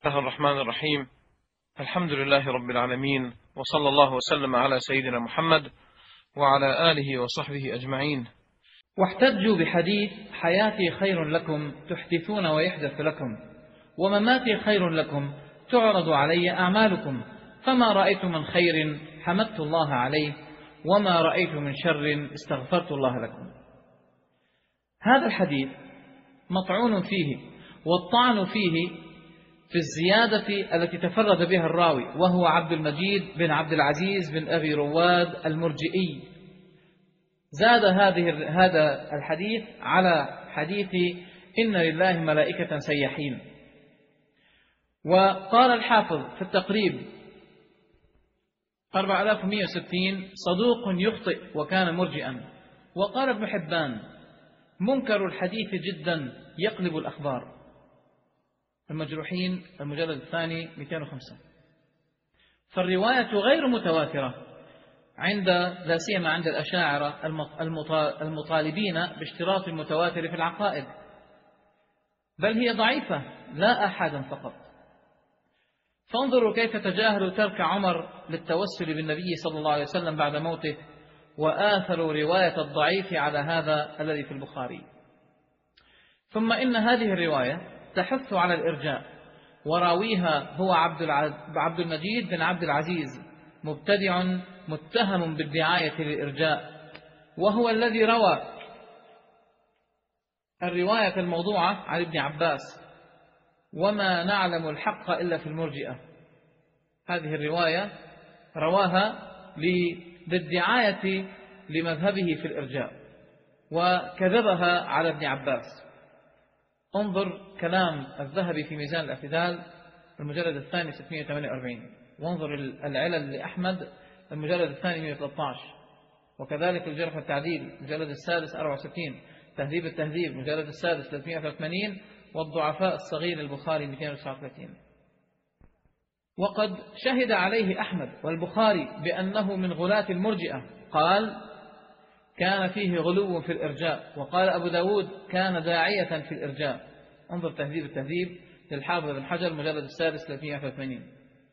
الله الرحمن الرحيم. الحمد لله رب العالمين، وصلى الله وسلم على سيدنا محمد وعلى آله وصحبه أجمعين. واحتجوا بحديث حياتي خير لكم تحدثون ويحدث لكم، ومماتي خير لكم تعرض علي أعمالكم، فما رأيت من خير حمدت الله عليه، وما رأيت من شر استغفرت الله لكم. هذا الحديث مطعون فيه، والطعن فيه في الزيادة التي تفرد بها الراوي، وهو عبد المجيد بن عبد العزيز بن أبي رواد المرجئي. زاد هذا الحديث على حديث إن لله ملائكة سياحين. وقال الحافظ في التقريب 4160 صدوق يخطئ وكان مرجئا. وقال ابن حبان منكر الحديث جدا يقلب الأخبار. المجروحين المجلد الثاني 205. فالرواية غير متواترة لا سيما عند الأشاعرة المطالبين باشتراط المتواتر في العقائد، بل هي ضعيفة لا أحدا فقط. فانظروا كيف تجاهلوا ترك عمر للتوسل بالنبي صلى الله عليه وسلم بعد موته، وآثروا رواية الضعيف على هذا الذي في البخاري. ثم إن هذه الرواية تحث على الإرجاء، وراويها هو عبد المجيد بن عبد العزيز، مبتدع متهم بالدعاية للإرجاء، وهو الذي روى الرواية الموضوعة عن ابن عباس وما نعلم الحق إلا في المرجئة. هذه الرواية رواها للدعاية لمذهبه في الإرجاء، وكذبها على ابن عباس. انظر كلام الذهبي في ميزان الاعتدال المجلد الثاني 648، وانظر العلل لأحمد المجلد الثاني 113، وكذلك الجرح والتعديل المجلد السادس 64، تهذيب التهذيب المجلد السادس 383، والضعفاء الصغير البخاري 239. وقد شهد عليه أحمد والبخاري بأنه من غلاة المرجئة، قال كان فيه غلو في الإرجاء. وقال أبو داود كان داعية في الإرجاء. انظر تهذيب التهذيب للحافظ بن حجر المجلد السادس 380.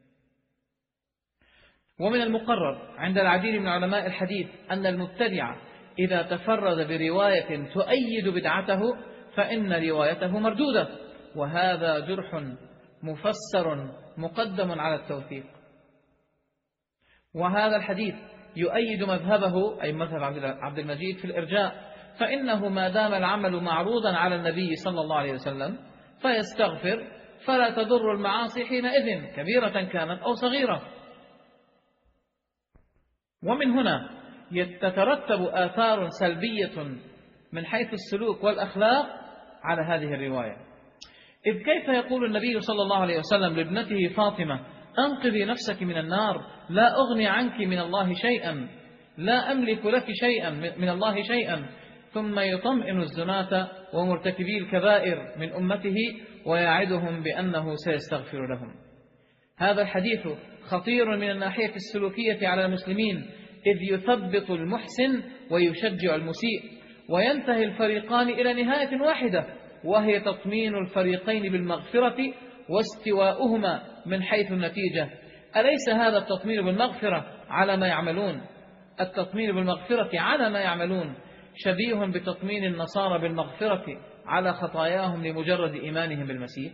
ومن المقرر عند العديد من علماء الحديث أن المبتدع إذا تفرد برواية تؤيد بدعته فإن روايته مردودة، وهذا جرح مفسر مقدم على التوثيق. وهذا الحديث يؤيد مذهبه أي مذهب عبد المجيد في الإرجاء، فإنه ما دام العمل معروضا على النبي صلى الله عليه وسلم فيستغفر، فلا تضر المعاصي حينئذ كبيرة كانت أو صغيرة. ومن هنا تترتب آثار سلبية من حيث السلوك والأخلاق على هذه الرواية. إذ كيف يقول النبي صلى الله عليه وسلم لابنته فاطمة أنقذي نفسك من النار، لا أغني عنك من الله شيئا، لا أملك لك شيئا من الله شيئا، ثم يطمئن الزناة ومرتكبي الكبائر من أمته ويعدهم بأنه سيستغفر لهم. هذا الحديث خطير من الناحية السلوكية على المسلمين، إذ يثبط المحسن ويشجع المسيء، وينتهي الفريقان إلى نهاية واحدة، وهي تطمين الفريقين بالمغفرة واستواؤهما من حيث النتيجة. أليس هذا التطمين بالمغفرة على ما يعملون؟ التطمين بالمغفرة على ما يعملون شبيه بتطمين النصارى بالمغفرة على خطاياهم لمجرد إيمانهم بالمسيح.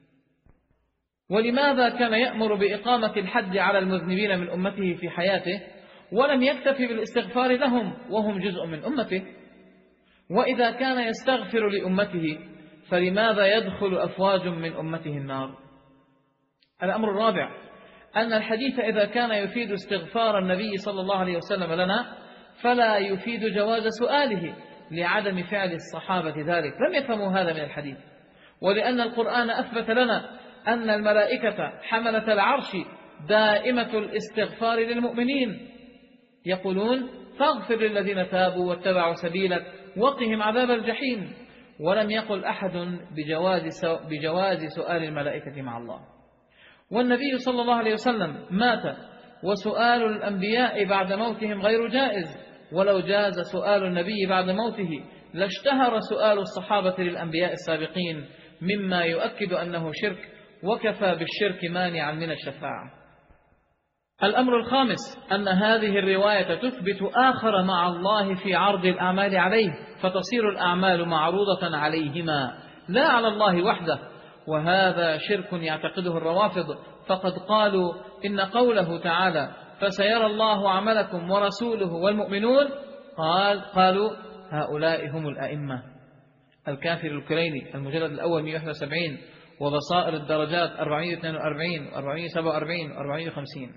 ولماذا كان يأمر بإقامة الحد على المذنبين من أمته في حياته، ولم يكتفي بالاستغفار لهم وهم جزء من أمته؟ وإذا كان يستغفر لأمته فلماذا يدخل أفواج من أمته النار؟ الأمر الرابع أن الحديث إذا كان يفيد استغفار النبي صلى الله عليه وسلم لنا فلا يفيد جواز سؤاله لعدم فعل الصحابة ذلك. لم يفهموا هذا من الحديث، ولأن القرآن أثبت لنا أن الملائكة حملة العرش دائمة الاستغفار للمؤمنين، يقولون فاغفر للذين تابوا واتبعوا سبيلك وقهم عذاب الجحيم. ولم يقل أحد بجواز سؤال الملائكة مع الله. والنبي صلى الله عليه وسلم مات، وسؤال الأنبياء بعد موتهم غير جائز، ولو جاز سؤال النبي بعد موته لاشتهر سؤال الصحابة للأنبياء السابقين، مما يؤكد أنه شرك وكفى بالشرك مانعا من الشفاعة. الأمر الخامس أن هذه الرواية تثبت آخر مع الله في عرض الأعمال عليه، فتصير الأعمال معروضة عليهما لا على الله وحده، وهذا شرك يعتقده الروافض، فقد قالوا إن قوله تعالى فسيرى الله عملكم ورسوله والمؤمنون قالوا هؤلاء هم الأئمة. الكافر الكليني المجلد الأول 171 وبصائر الدرجات 442 و447 و450.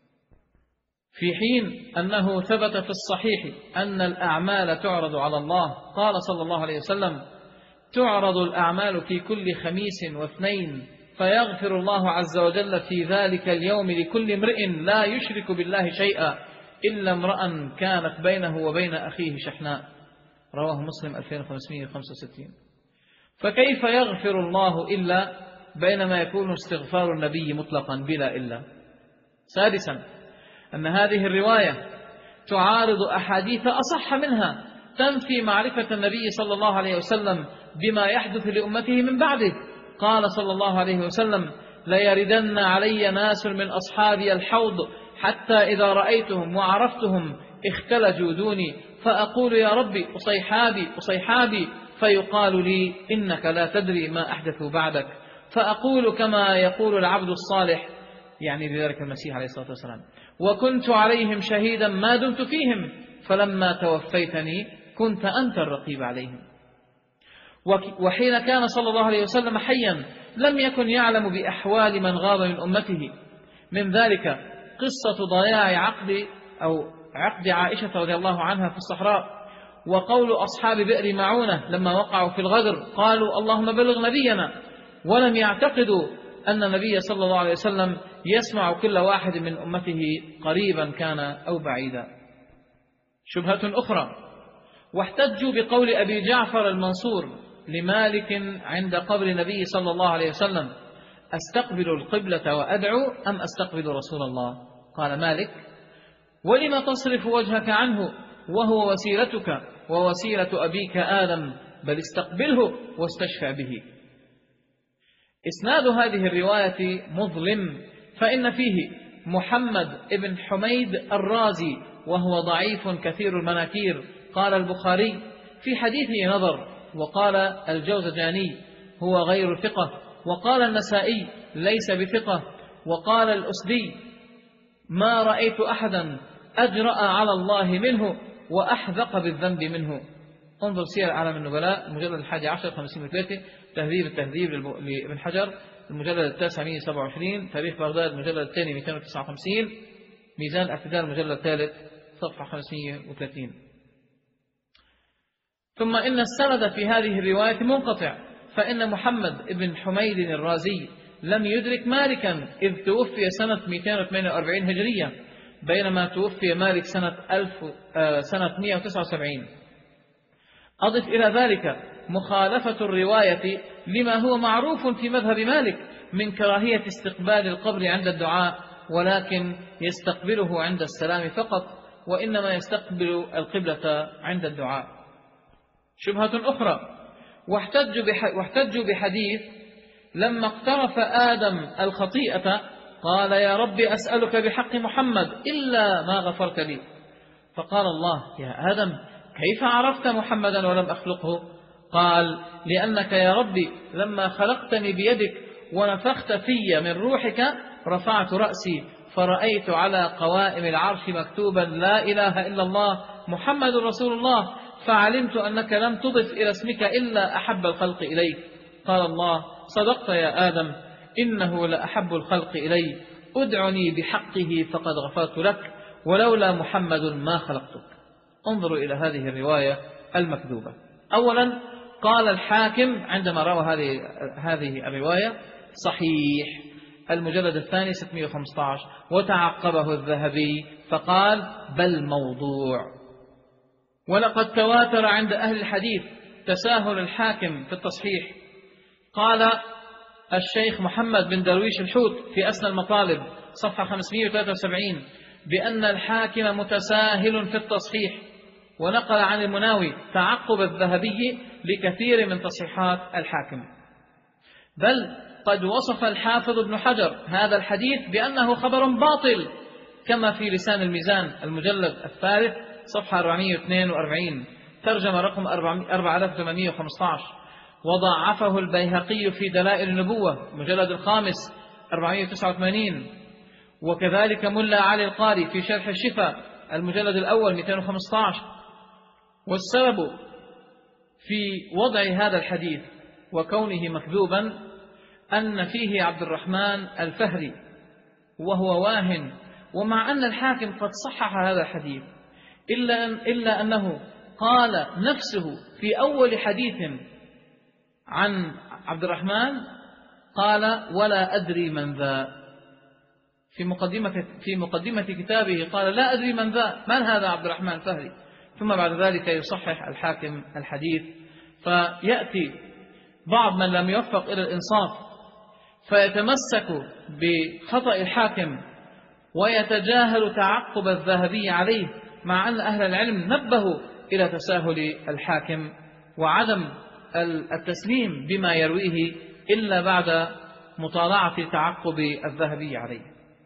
في حين أنه ثبت في الصحيح أن الأعمال تعرض على الله، قال صلى الله عليه وسلم تعرض الأعمال في كل خميس واثنين فيغفر الله عز وجل في ذلك اليوم لكل امرئ لا يشرك بالله شيئا إلا امرأ كانت بينه وبين أخيه شحناء، رواه مسلم 2565. فكيف يغفر الله إلا بينما يكون استغفار النبي مطلقا بلا إلا؟ سادسا أن هذه الرواية تعارض أحاديث أصح منها تنفي معرفة النبي صلى الله عليه وسلم بما يحدث لأمته من بعده. قال صلى الله عليه وسلم ليردن علي ناس من أصحابي الحوض حتى إذا رأيتهم وعرفتهم اختلجوا دوني فأقول يا ربي أصيحابي أصيحابي، فيقال لي إنك لا تدري ما أحدثوا بعدك، فأقول كما يقول العبد الصالح، يعني بذلك المسيح عليه الصلاة والسلام، وكنت عليهم شهيدا ما دمت فيهم فلما توفيتني كنت أنت الرقيب عليهم. وحين كان صلى الله عليه وسلم حيا لم يكن يعلم بأحوال من غاب من أمته، من ذلك قصة ضياع عقد عائشة رضي الله عنها في الصحراء، وقول أصحاب بئر معونة لما وقعوا في الغدر قالوا اللهم بلغ نبينا، ولم يعتقدوا أن النبي صلى الله عليه وسلم يسمع كل واحد من أمته قريبا كان أو بعيدا. شبهة أخرى، واحتجوا بقول أبي جعفر المنصور لمالك عند قبر النبي صلى الله عليه وسلم أستقبل القبلة وأدعو أم أستقبل رسول الله؟ قال مالك ولم تصرف وجهك عنه وهو وسيلتك ووسيلة أبيك آدم، بل استقبله واستشفع به. إسناد هذه الرواية مظلم، فإن فيه محمد ابن حميد الرازي وهو ضعيف كثير المناكير، قال البخاري في حديثه نظر، وقال الجوزجاني هو غير ثقة، وقال النسائي ليس بثقة، وقال الأسدي ما رأيت أحدا أجرأ على الله منه وأحذق بالذنب منه. انظر سير أعلام النبلاء المجلد 11 503، تهذيب التهذيب لابن حجر المجلد 9 127، تاريخ بغداد المجلد الثاني 259، ميزان الاعتدال المجلد الثالث صفحة 530. ثم إن السند في هذه الرواية منقطع، فإن محمد بن حميد الرازي لم يدرك مالكا إذ توفي سنة 248 هجرية، بينما توفي مالك سنة 179. أضف إلى ذلك مخالفة الرواية لما هو معروف في مذهب مالك من كراهية استقبال القبر عند الدعاء، ولكن يستقبله عند السلام فقط، وإنما يستقبل القبلة عند الدعاء. شبهة أخرى، واحتجوا بحديث لما اقترف آدم الخطيئة قال يا رب أسألك بحق محمد إلا ما غفرت لي، فقال الله يا آدم كيف عرفت محمدا ولم أخلقه؟ قال لأنك يا ربي لما خلقتني بيدك ونفخت في من روحك رفعت رأسي فرأيت على قوائم العرش مكتوبا لا إله إلا الله محمد رسول الله، فعلمت أنك لم تضف إلى اسمك إلا أحب الخلق إليك. قال الله صدقت يا آدم إنه لأحب الخلق إلي، ادعني بحقه فقد غفرت لك، ولولا محمد ما خلقتك. انظروا إلى هذه الرواية المكذوبة. أولا قال الحاكم عندما روى هذه الرواية صحيح المجلد الثاني 615، وتعقبه الذهبي فقال بل موضوع. ولقد تواتر عند أهل الحديث تساهل الحاكم في التصحيح. قال الشيخ محمد بن درويش الحوت في أسنى المطالب صفحة 573 بأن الحاكم متساهل في التصحيح، ونقل عن المناوي تعقب الذهبي لكثير من تصحيحات الحاكم. بل قد وصف الحافظ ابن حجر هذا الحديث بأنه خبر باطل، كما في لسان الميزان المجلد الثالث صفحة 442 ترجمة رقم 4815، وضعفه البيهقي في دلائل النبوة مجلد الخامس 489، وكذلك ملا علي القاري في شرح الشفاء المجلد الأول 215. والسبب في وضع هذا الحديث وكونه مكذوبا أن فيه عبد الرحمن الفهري وهو واهن، ومع أن الحاكم قد صحح هذا الحديث إلا أنه قال نفسه في أول حديث عن عبد الرحمن قال ولا أدري من ذا، في مقدمة كتابه قال لا أدري من ذا، من هذا عبد الرحمن الفهري، ثم بعد ذلك يصحح الحاكم الحديث. فيأتي بعض من لم يوفق إلى الإنصاف فيتمسك بخطأ الحاكم ويتجاهل تعقب الذهبي عليه، مع أن أهل العلم نبهوا إلى تساهل الحاكم وعدم التسليم بما يرويه إلا بعد مطالعة تعقب الذهبي عليه.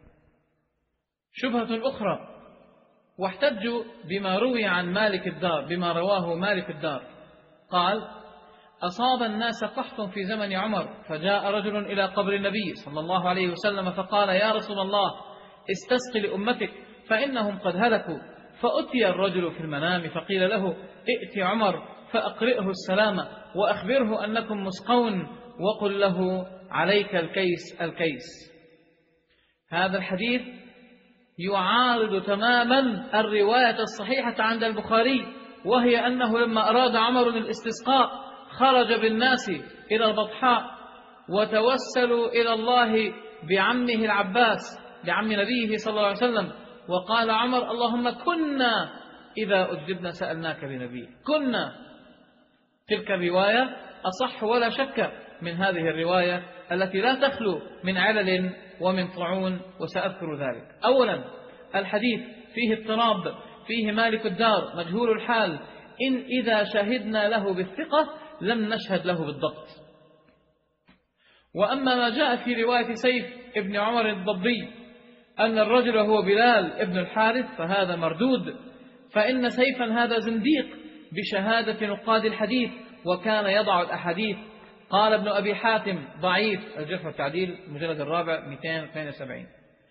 شبهة أخرى، واحتجوا بما روي عن مالك الدار، بما رواه مالك الدار قال: أصاب الناس قحط في زمن عمر، فجاء رجل إلى قبر النبي صلى الله عليه وسلم فقال: يا رسول الله استسق لأمتك فإنهم قد هلكوا. فأتي الرجل في المنام فقيل له: ائت عمر فأقرئه السلام وأخبره أنكم مسقون وقل له عليك الكيس الكيس. هذا الحديث يعارض تماما الرواية الصحيحة عند البخاري، وهي أنه لما أراد عمر الاستسقاء خرج بالناس إلى البطحاء وتوسلوا إلى الله بعمه العباس بعم نبيه صلى الله عليه وسلم، وقال عمر: اللهم كنا إذا أجبنا سألناك بنبيه. كنا. تلك الرواية أصح ولا شك من هذه الرواية التي لا تخلو من علل ومن طعون، وسأذكر ذلك. أولا، الحديث فيه اضطراب، فيه مالك الدار مجهول الحال، إذا شهدنا له بالثقة لم نشهد له بالضبط. وأما ما جاء في رواية سيف ابن عمر الضبي أن الرجل هو بلال ابن الحارث فهذا مردود، فإن سيفا هذا زنديق بشهادة نقاد الحديث، وكان يضع الأحاديث. قال ابن أبي حاتم ضعيف الجرح والتعديل المجلد الرابع 272،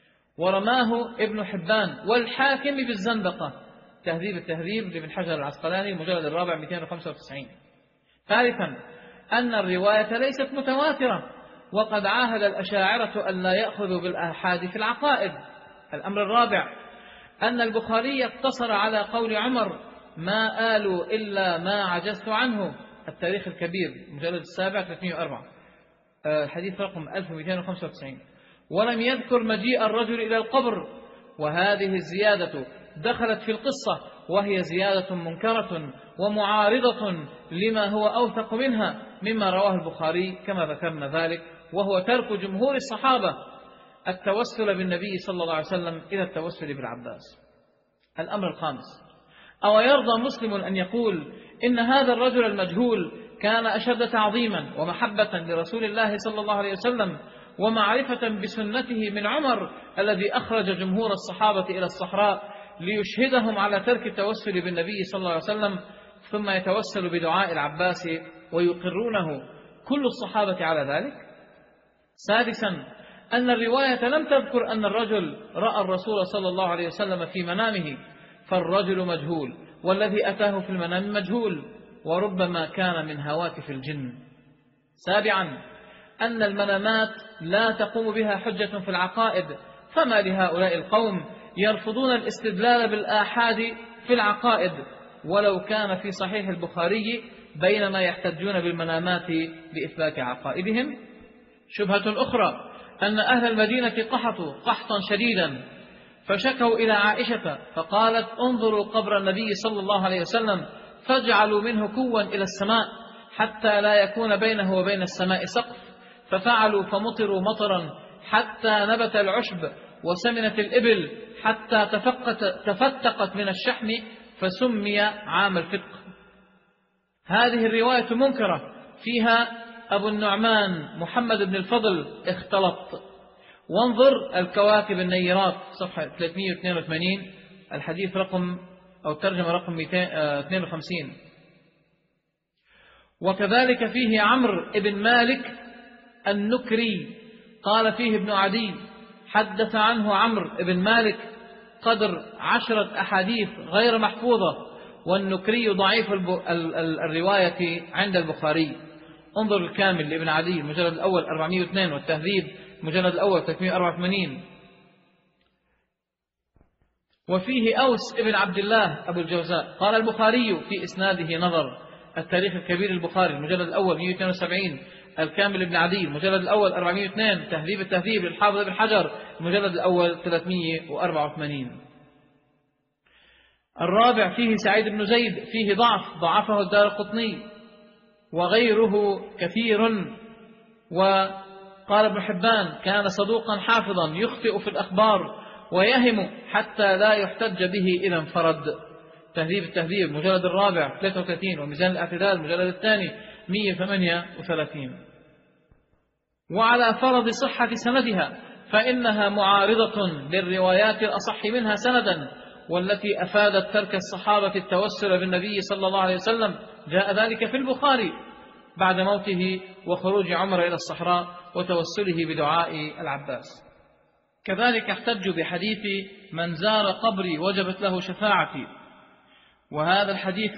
ورماه ابن حبان والحاكم بالزندقة تهذيب التهذيب لابن حجر العسقلاني المجلد الرابع 295. ثالثا، أن الرواية ليست متواترة، وقد عاهد الأشاعرة أن لا يأخذوا بالآحاد في العقائد. الأمر الرابع، أن البخاري اقتصر على قول عمر: ما آلوا إلا ما عجزت عنه، التاريخ الكبير المجلد السابع 304 حديث رقم 1295، ولم يذكر مجيء الرجل إلى القبر، وهذه الزيادة دخلت في القصة، وهي زيادة منكرة ومعارضة لما هو أوثق منها مما رواه البخاري كما ذكرنا ذلك، وهو ترك جمهور الصحابة التوسل بالنبي صلى الله عليه وسلم إلى التوسل بالعباس. الأمر الخامس، أو يرضى مسلم أن يقول إن هذا الرجل المجهول كان أشد تعظيما ومحبة لرسول الله صلى الله عليه وسلم ومعرفة بسنته من عمر الذي أخرج جمهور الصحابة إلى الصحراء ليشهدهم على ترك التوسل بالنبي صلى الله عليه وسلم، ثم يتوسل بدعاء العباس ويقرونه كل الصحابة على ذلك؟ سادسا، أن الرواية لم تذكر أن الرجل رأى الرسول صلى الله عليه وسلم في منامه، فالرجل مجهول، والذي أتاه في المنام مجهول، وربما كان من هواتف الجن. سابعا، أن المنامات لا تقوم بها حجة في العقائد، فما لهؤلاء القوم يرفضون الاستدلال بالآحاد في العقائد ولو كان في صحيح البخاري، بينما يحتجون بالمنامات بإثبات عقائدهم. شبهة أخرى، أن أهل المدينة قحطوا قحطا شديدا فشكوا إلى عائشة فقالت: انظروا قبر النبي صلى الله عليه وسلم فاجعلوا منه كوا إلى السماء حتى لا يكون بينه وبين السماء سقف، ففعلوا فمطروا مطرا حتى نبت العشب وسمنت الإبل حتى تفتقت من الشحم فسمي عام الفتق. هذه الرواية منكرة فيها أبو النعمان محمد بن الفضل اختلط. وانظر الكواكب النيرات صفحة 382 الحديث رقم أو الترجمة رقم 252. وكذلك فيه عمرو بن مالك النكري قال فيه ابن عدي حدث عنه عمرو بن مالك قدر 10 أحاديث غير محفوظة، والنكري ضعيف الرواية عند البخاري. انظر الكامل لابن عدي المجلد الأول 402، والتهذيب المجلد الأول 384. وفيه أوس ابن عبد الله أبو الجوزاء قال البخاري في إسناده نظر. التاريخ الكبير البخاري المجلد الأول 172، الكامل ابن عدي المجلد الأول 402، تهذيب التهذيب للحافظ ابن حجر المجلد الأول 384. الرابع فيه سعيد بن زيد فيه ضعفه الدارقطني وغيره كثير. وقال ابن حبان كان صدوقا حافظا يخطئ في الأخبار ويهم حتى لا يحتج به إذا انفرد. تهذيب التهذيب المجلد الرابع 33، وميزان الاعتدال المجلد الثاني 138. وعلى فرض صحة سندها فإنها معارضة للروايات الأصح منها سندا، والتي أفادت ترك الصحابة التوسل بالنبي صلى الله عليه وسلم. جاء ذلك في البخاري بعد موته وخروج عمر إلى الصحراء وتوسله بدعاء العباس. كذلك احتجوا بحديث من زار قبري وجبت له شفاعتي، وهذا الحديث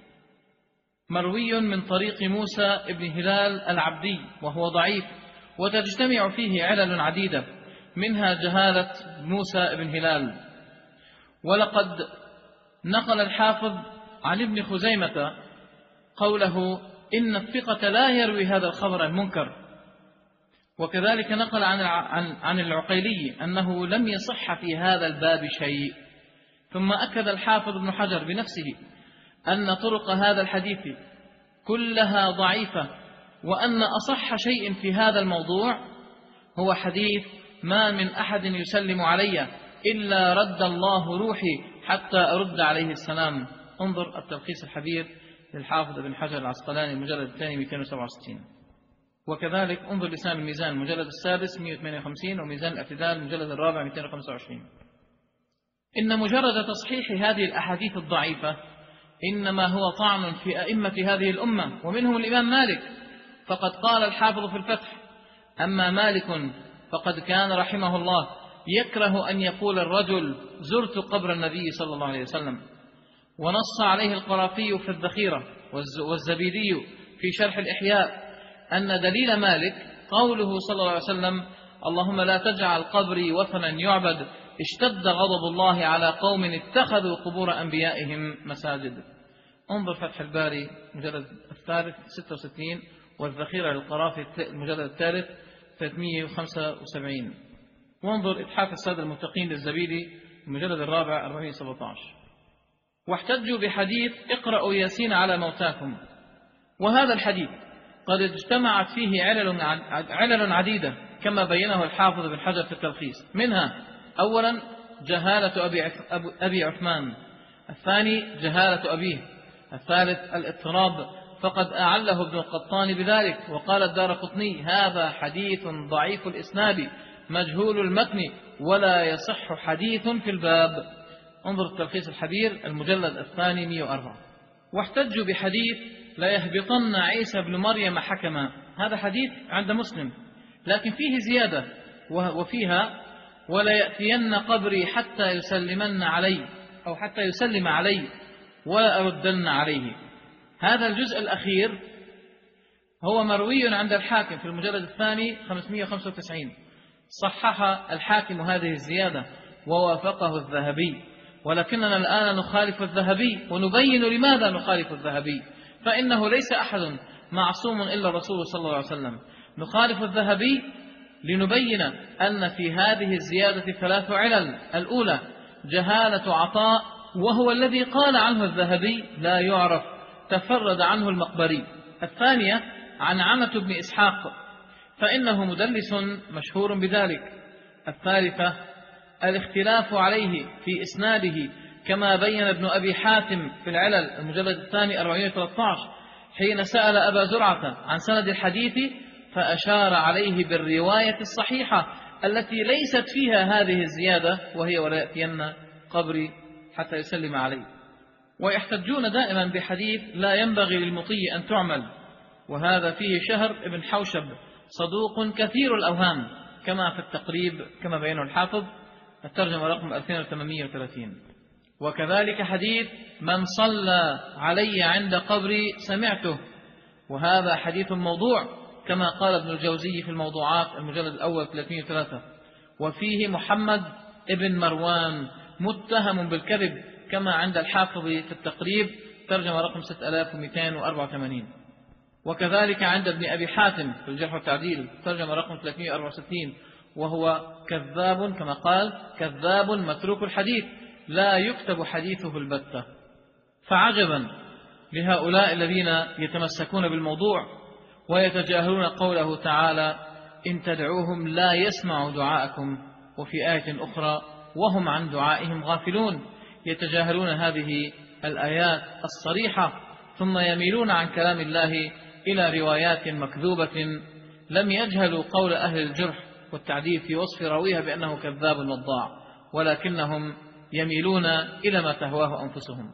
مروي من طريق موسى بن هلال العبدي وهو ضعيف، وتجتمع فيه علل عديدة منها جهالة موسى بن هلال. ولقد نقل الحافظ عن ابن خزيمة قوله إن الثقة لا يروي هذا الخبر المنكر. وكذلك نقل عن العقيلي أنه لم يصح في هذا الباب شيء. ثم أكد الحافظ ابن حجر بنفسه أن طرق هذا الحديث كلها ضعيفة، وأن أصح شيء في هذا الموضوع هو حديث ما من أحد يسلم علي إلا رد الله روحي حتى أرد عليه السلام. انظر التلخيص الحبير للحافظ ابن حجر العسقلاني المجلد الثاني 267. وكذلك انظر لسان الميزان المجلد السادس 158، وميزان الاعتدال المجلد الرابع 225. إن مجرد تصحيح هذه الأحاديث الضعيفة إنما هو طعن في أئمة هذه الأمة، ومنهم الإمام مالك، فقد قال الحافظ في الفتح: أما مالك فقد كان رحمه الله يكره أن يقول الرجل زرت قبر النبي صلى الله عليه وسلم. ونص عليه القرافي في الذخيرة والزبيدي في شرح الإحياء أن دليل مالك قوله صلى الله عليه وسلم: اللهم لا تجعل قبري وثنا يعبد اشتد غضب الله على قوم اتخذوا قبور أنبيائهم مساجد. انظر فتح الباري المجلد الثالث 66، والذخيرة للقرافي المجلد الثالث 375. وانظر إتحاف السادة المتقين للزبيدي المجلد الرابع 417. واحتجوا بحديث اقرأوا ياسين على موتاكم، وهذا الحديث قد اجتمعت فيه علل عديدة كما بينه الحافظ بن حجر في التلخيص. منها أولا جهالة أبي عثمان، الثاني جهالة أبيه، الثالث الاضطراب، فقد أعله ابن القطان بذلك. وقال الدارقطني: هذا حديث ضعيف الإسناد مجهول المتن ولا يصح حديث في الباب. انظر التلخيص الحبير المجلد الثاني 104. واحتجوا بحديث لا يهبطن عيسى بن مريم حكما، هذا حديث عند مسلم لكن فيه زيادة وفيها: ولا يأتين قبري حتى يسلمن علي أو حتى يسلم علي ولا أردن عليه. هذا الجزء الأخير هو مروي عند الحاكم في المجلد الثاني 595. صحح الحاكم هذه الزيادة ووافقه الذهبي، ولكننا الآن نخالف الذهبي ونبين لماذا نخالف الذهبي، فإنه ليس أحد معصوم إلا الرسول صلى الله عليه وسلم. نخالف الذهبي لنبين أن في هذه الزيادة 3 علل. الأولى جهالة عطاء، وهو الذي قال عنه الذهبي لا يعرف، تفرد عنه المقبري. الثانية عنعنة بن إسحاق، فإنه مدلس مشهور بذلك. الثالثة الاختلاف عليه في إسناده كما بين ابن أبي حاتم في العلل المجلد الثاني 413، حين سأل أبا زرعة عن سند الحديث فأشار عليه بالرواية الصحيحة التي ليست فيها هذه الزيادة، وهي ولا يأتين قبري حتى يسلم عليه. ويحتجون دائما بحديث لا ينبغي للمطيع أن تعمل، وهذا فيه شهر ابن حوشب صدوق كثير الأوهام كما في التقريب كما بينه الحافظ الترجمة رقم 2830. وكذلك حديث من صلى علي عند قبري سمعته، وهذا حديث موضوع كما قال ابن الجوزي في الموضوعات المجلد الأول 303. وفيه محمد ابن مروان متهم بالكذب كما عند الحافظ في التقريب ترجمة رقم 6284. وكذلك عند ابن أبي حاتم في الجرح والتعديل ترجمة رقم 364، وهو كذاب كما قال كذاب متروك الحديث لا يكتب حديثه البتة. فعجبا لهؤلاء الذين يتمسكون بالموضوع ويتجاهلون قوله تعالى إن تدعوهم لا يسمعوا دعاءكم، وفي آية أخرى وهم عن دعائهم غافلون. يتجاهلون هذه الآيات الصريحة ثم يميلون عن كلام الله إلى روايات مكذوبة لم يجهلوا قول أهل الجرح والتعديل في وصف راويها بأنه كذاب وضاع، ولكنهم يميلون إلى ما تهواه أنفسهم.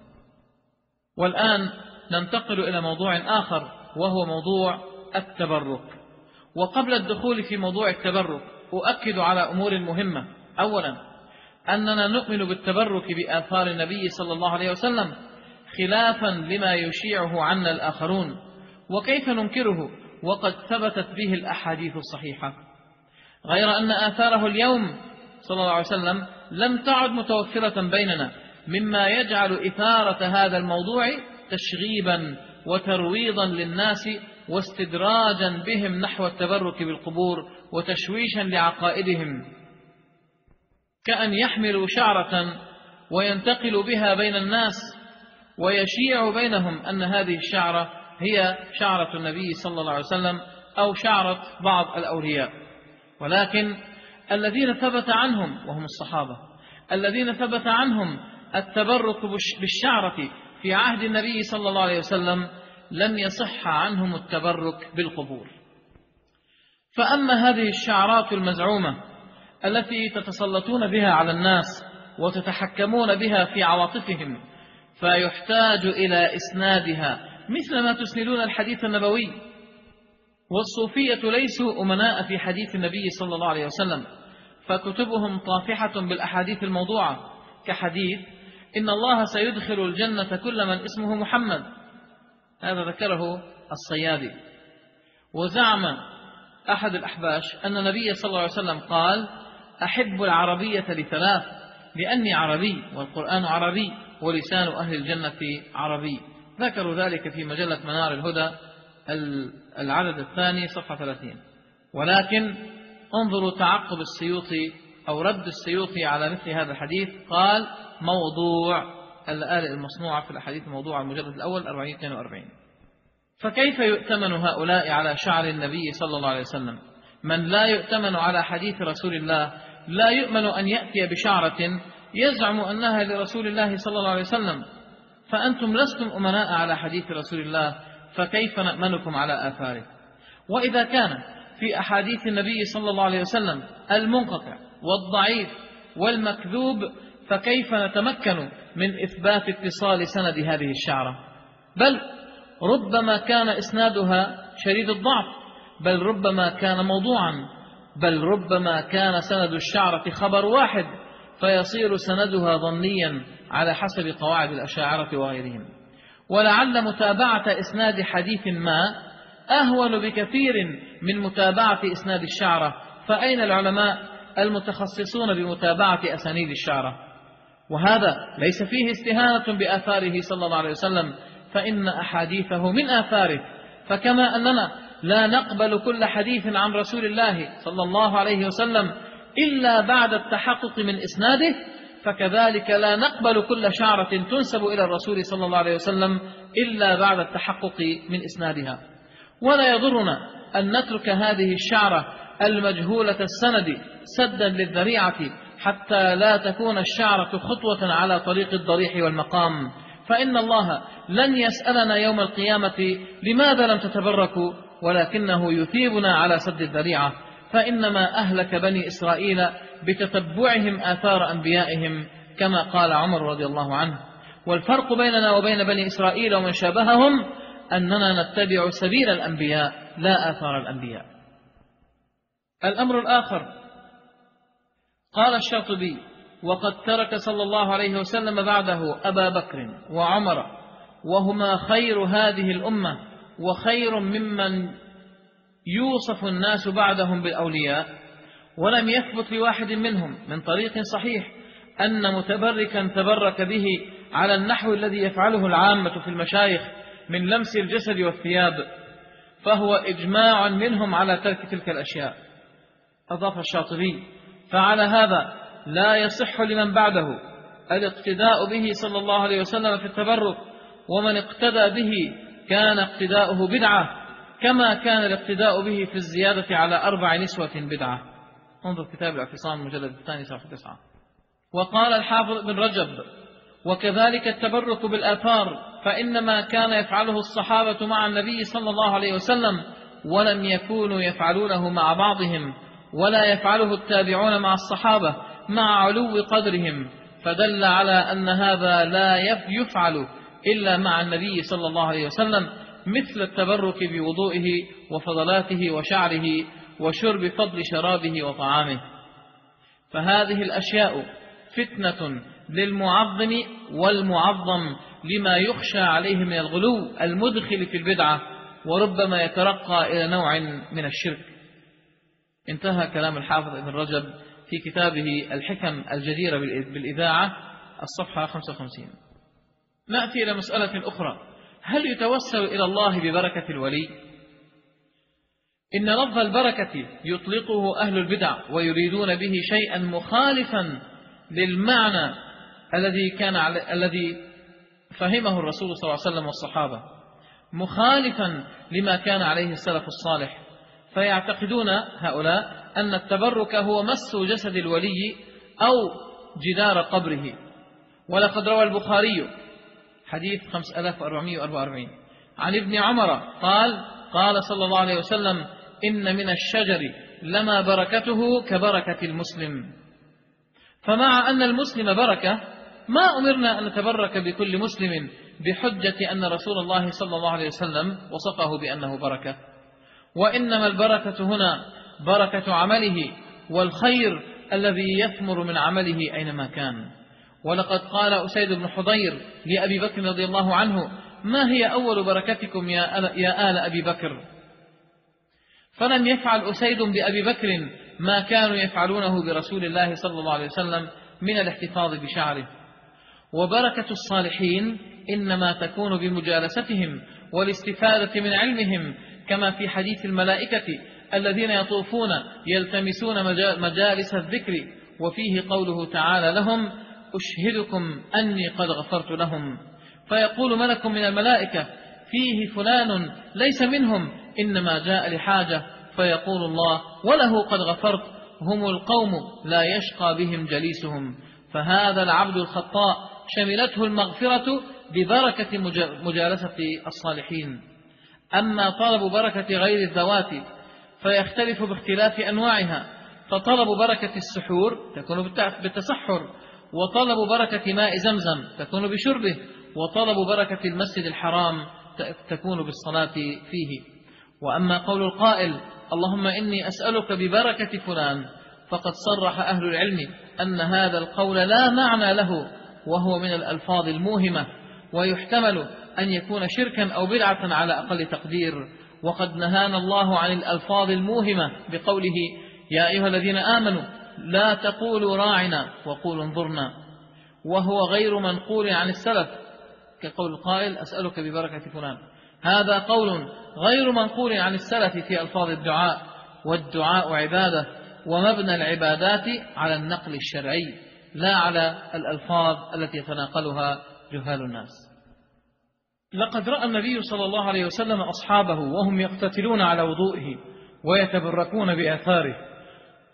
والآن ننتقل إلى موضوع آخر وهو موضوع التبرك. وقبل الدخول في موضوع التبرك أؤكد على أمور مهمة. أولا أننا نؤمن بالتبرك بآثار النبي صلى الله عليه وسلم خلافا لما يشيعه عنا الآخرون، وكيف ننكره وقد ثبتت به الأحاديث الصحيحة، غير أن آثاره اليوم صلى الله عليه وسلم لم تعد متوفرة بيننا، مما يجعل إثارة هذا الموضوع تشغيبا وترويضا للناس واستدراجا بهم نحو التبرك بالقبور وتشويشا لعقائدهم، كأن يحملوا شعرة وينتقلوا بها بين الناس ويشيع بينهم أن هذه الشعرة هي شعرة النبي صلى الله عليه وسلم أو شعرة بعض الأولياء. ولكن الذين ثبت عنهم وهم الصحابة الذين ثبت عنهم التبرك بالشعرة في عهد النبي صلى الله عليه وسلم لم يصح عنهم التبرك بالقبور. فأما هذه الشعرات المزعومة التي تتسلطون بها على الناس وتتحكمون بها في عواطفهم فيحتاج إلى إسنادها مثل ما تسندون الحديث النبوي. والصوفية ليسوا أمناء في حديث النبي صلى الله عليه وسلم، فكتبهم طافحة بالأحاديث الموضوعة، كحديث إن الله سيدخل الجنة كل من اسمه محمد، هذا ذكره الصيادي. وزعم أحد الأحباش أن النبي صلى الله عليه وسلم قال أحب العربية لثلاث، لأني عربي والقرآن عربي ولسان أهل الجنة عربي. ذكروا ذلك في مجلة منار الهدى العدد الثاني صفحة 30. ولكن انظروا تعقب السيوطي أو رد السيوطي على مثل هذا الحديث، قال موضوع الآلة المصنوعة في الأحاديث الموضوعة المجلد الأول 442. فكيف يؤتمن هؤلاء على شعر النبي صلى الله عليه وسلم؟ من لا يؤتمن على حديث رسول الله لا يؤمن أن يأتي بشعرة يزعم أنها لرسول الله صلى الله عليه وسلم. فأنتم لستم أمناء على حديث رسول الله، فكيف نأمنكم على آثاره؟ وإذا كان في أحاديث النبي صلى الله عليه وسلم المنقطع والضعيف والمكذوب، فكيف نتمكن من إثبات اتصال سند هذه الشعرة؟ بل ربما كان إسنادها شديد الضعف، بل ربما كان موضوعا، بل ربما كان سند الشعرة خبر واحد فيصير سندها ظنيا على حسب قواعد الأشاعرة وغيرهم. ولعل متابعة إسناد حديث ما أهون بكثير من متابعة إسناد الشعرة، فأين العلماء المتخصصون بمتابعة أسانيد الشعرة؟ وهذا ليس فيه استهانة بآثاره صلى الله عليه وسلم، فإن أحاديثه من آثاره. فكما أننا لا نقبل كل حديث عن رسول الله صلى الله عليه وسلم إلا بعد التحقق من إسناده، فكذلك لا نقبل كل شعرة تنسب إلى الرسول صلى الله عليه وسلم إلا بعد التحقق من إسنادها. ولا يضرنا أن نترك هذه الشعرة المجهولة السند سدا للذريعة حتى لا تكون الشعرة خطوة على طريق الضريح والمقام، فإن الله لن يسألنا يوم القيامة لماذا لم تتبركوا، ولكنه يثيبنا على سد الذريعة، فإنما أهلك بني إسرائيل بتتبعهم آثار أنبيائهم كما قال عمر رضي الله عنه. والفرق بيننا وبين بني إسرائيل ومن شابههم أننا نتبع سبيل الأنبياء لا آثار الأنبياء. الأمر الآخر، قال الشاطبي: وقد ترك صلى الله عليه وسلم بعده أبا بكر وعمر وهما خير هذه الأمة وخير ممن يوصف الناس بعدهم بالأولياء، ولم يثبت لواحد منهم من طريق صحيح أن متبركا تبرك به على النحو الذي يفعله العامة في المشايخ من لمس الجسد والثياب، فهو إجماع منهم على ترك تلك الأشياء. أضاف الشاطبي: فعلى هذا لا يصح لمن بعده الاقتداء به صلى الله عليه وسلم في التبرك، ومن اقتدى به كان اقتداؤه بدعة، كما كان الاقتداء به في الزيادة على 4 نسوة بدعة. انظر كتاب الاعتصام المجلد 2 صفحة 9. وقال الحافظ بن رجب: وكذلك التبرك بالآثار، فإنما كان يفعله الصحابة مع النبي صلى الله عليه وسلم، ولم يكونوا يفعلونه مع بعضهم، ولا يفعله التابعون مع الصحابة مع علو قدرهم، فدل على أن هذا لا يفعل إلا مع النبي صلى الله عليه وسلم، مثل التبرك بوضوئه وفضلاته وشعره وشرب فضل شرابه وطعامه. فهذه الأشياء فتنة للمعظم والمعظم لما يخشى عليه من الغلو المدخل في البدعة، وربما يترقى إلى نوع من الشرك. انتهى كلام الحافظ ابن رجب في كتابه الحكم الجديرة بالإذاعة الصفحة 55. نأتي إلى مسألة أخرى: هل يتوسل إلى الله ببركة الولي؟ إن لفظ البركة يطلقه أهل البدع ويريدون به شيئا مخالفا للمعنى الذي فهمه الرسول صلى الله عليه وسلم والصحابة، مخالفا لما كان عليه السلف الصالح، فيعتقدون هؤلاء أن التبرك هو مس جسد الولي أو جدار قبره. ولقد روى البخاري حديث 5444 عن ابن عمر قال صلى الله عليه وسلم: إن من الشجر لما بركته كبركة المسلم. فمع أن المسلم بركة، ما أمرنا أن نتبرك بكل مسلم بحجة أن رسول الله صلى الله عليه وسلم وصفه بأنه بركة، وإنما البركة هنا بركة عمله والخير الذي يثمر من عمله أينما كان. ولقد قال أسيد بن حضير لأبي بكر رضي الله عنه: ما هي أول بركتكم يا آل أبي بكر؟ فلم يفعل أسيد بأبي بكر ما كانوا يفعلونه برسول الله صلى الله عليه وسلم من الاحتفاظ بشعره. وبركة الصالحين إنما تكون بمجالستهم والاستفادة من علمهم، كما في حديث الملائكة الذين يطوفون يلتمسون مجالس الذكر، وفيه قوله تعالى لهم: أشهدكم أني قد غفرت لهم. فيقول ملك من الملائكة: فيه فلان ليس منهم، إنما جاء لحاجة. فيقول الله: وله قد غفرت. هم القوم لا يشقى بهم جليسهم. فهذا العبد الخطاء شملته المغفرة ببركة مجالسة الصالحين. أما طلب بركة غير الذوات فيختلف باختلاف أنواعها، فطلب بركة السحور تكون بالتسحر، وطلب بركة ماء زمزم تكون بشربه، وطلب بركة المسجد الحرام تكون بالصلاة فيه. وأما قول القائل: اللهم إني أسألك ببركة فلان، فقد صرح أهل العلم أن هذا القول لا معنى له، وهو من الألفاظ الموهمة، ويحتمل أن يكون شركا أو بدعة على أقل تقدير. وقد نهانا الله عن الألفاظ الموهمة بقوله: يا أيها الذين آمنوا لا تقولوا راعنا وقولوا انظرنا، وهو غير منقول عن السلف، كقول القائل: أسألك ببركة فلان. هذا قول غير منقول عن السلف في ألفاظ الدعاء، والدعاء عبادة، ومبنى العبادات على النقل الشرعي لا على الألفاظ التي يتناقلها جهال الناس. لقد رأى النبي صلى الله عليه وسلم أصحابه وهم يقتتلون على وضوئه ويتبركون بآثاره،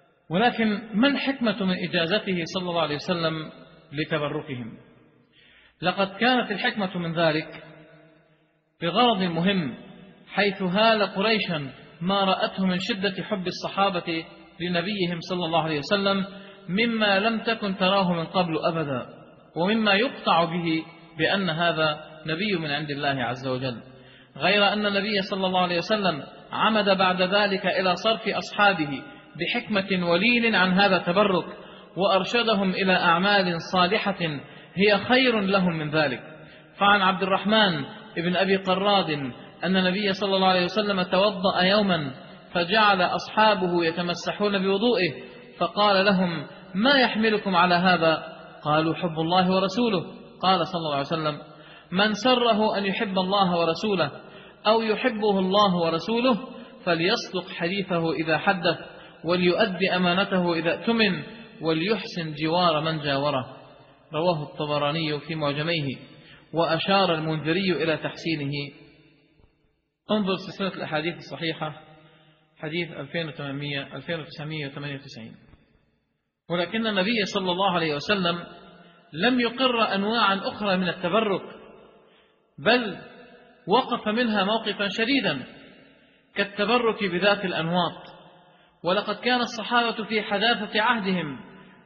ولكن ما الحكمة من إجازته صلى الله عليه وسلم لتبركهم؟ لقد كانت الحكمة من ذلك بغرض مهم، حيث هال قريشا ما رأته من شدة حب الصحابة لنبيهم صلى الله عليه وسلم مما لم تكن تراه من قبل أبدا، ومما يقطع به بأن هذا نبي من عند الله عز وجل، غير أن النبي صلى الله عليه وسلم عمد بعد ذلك إلى صرف أصحابه بحكمة ولين عن هذا التبرك، وأرشدهم إلى أعمال صالحة هي خير لهم من ذلك. فعن عبد الرحمن ابن أبي قراد أن النبي صلى الله عليه وسلم توضأ يوما فجعل أصحابه يتمسحون بوضوئه، فقال لهم: ما يحملكم على هذا؟ قالوا: حب الله ورسوله. قال صلى الله عليه وسلم: من سره أن يحب الله ورسوله أو يحبه الله ورسوله فليصدق حديثه إذا حدث، وليؤدي أمانته إذا اؤتمن، وليحسن جوار من جاوره. رواه الطبراني في معجميه، وأشار المنذري إلى تحسينه. انظر سلسلة الأحاديث الصحيحة حديث 2998. ولكن النبي صلى الله عليه وسلم لم يقر أنواعا أخرى من التبرك، بل وقف منها موقفا شديدا كالتبرك بذات الأنواط. ولقد كان الصحابة في حداثة عهدهم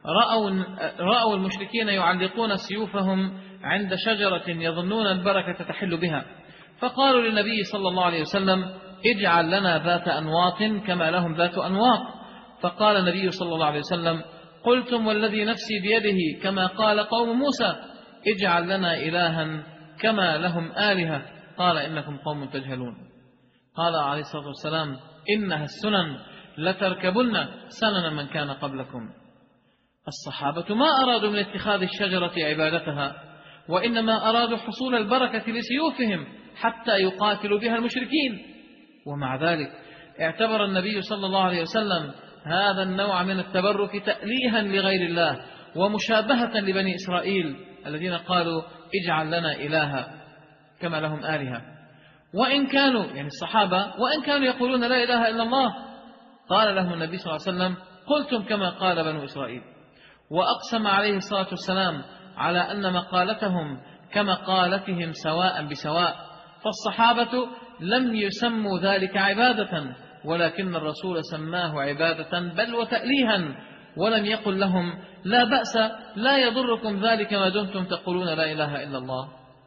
رأوا المشركين يعلقون سيوفهم عند شجرة يظنون البركة تحل بها، فقالوا للنبي صلى الله عليه وسلم: اجعل لنا ذات أنواط كما لهم ذات أنواط. فقال النبي صلى الله عليه وسلم: قلتم والذي نفسي بيده كما قال قوم موسى: اجعل لنا إلها كما لهم آلهة. قال: إنكم قوم تجهلون. قال عليه الصلاة والسلام: إنها السنن لتركبن سنن من كان قبلكم. الصحابة ما أرادوا من اتخاذ الشجرة عبادتها، وإنما أرادوا حصول البركة لسيوفهم حتى يقاتلوا بها المشركين. ومع ذلك اعتبر النبي صلى الله عليه وسلم هذا النوع من التبرك تأليها لغير الله ومشابهة لبني إسرائيل الذين قالوا: اجعل لنا إلها كما لهم آلهة. وإن كانوا يعني الصحابة وإن كانوا يقولون لا إله إلا الله، قال لهم النبي صلى الله عليه وسلم: قلتم كما قال بنو إسرائيل. وأقسم عليه الصلاة والسلام على أن مقالتهم كمقالتهم سواء بسواء، فالصحابة لم يسموا ذلك عبادة، ولكن الرسول سماه عبادة بل وتأليها، ولم يقل لهم: لا بأس، لا يضركم ذلك ما دمتم تقولون لا إله إلا الله.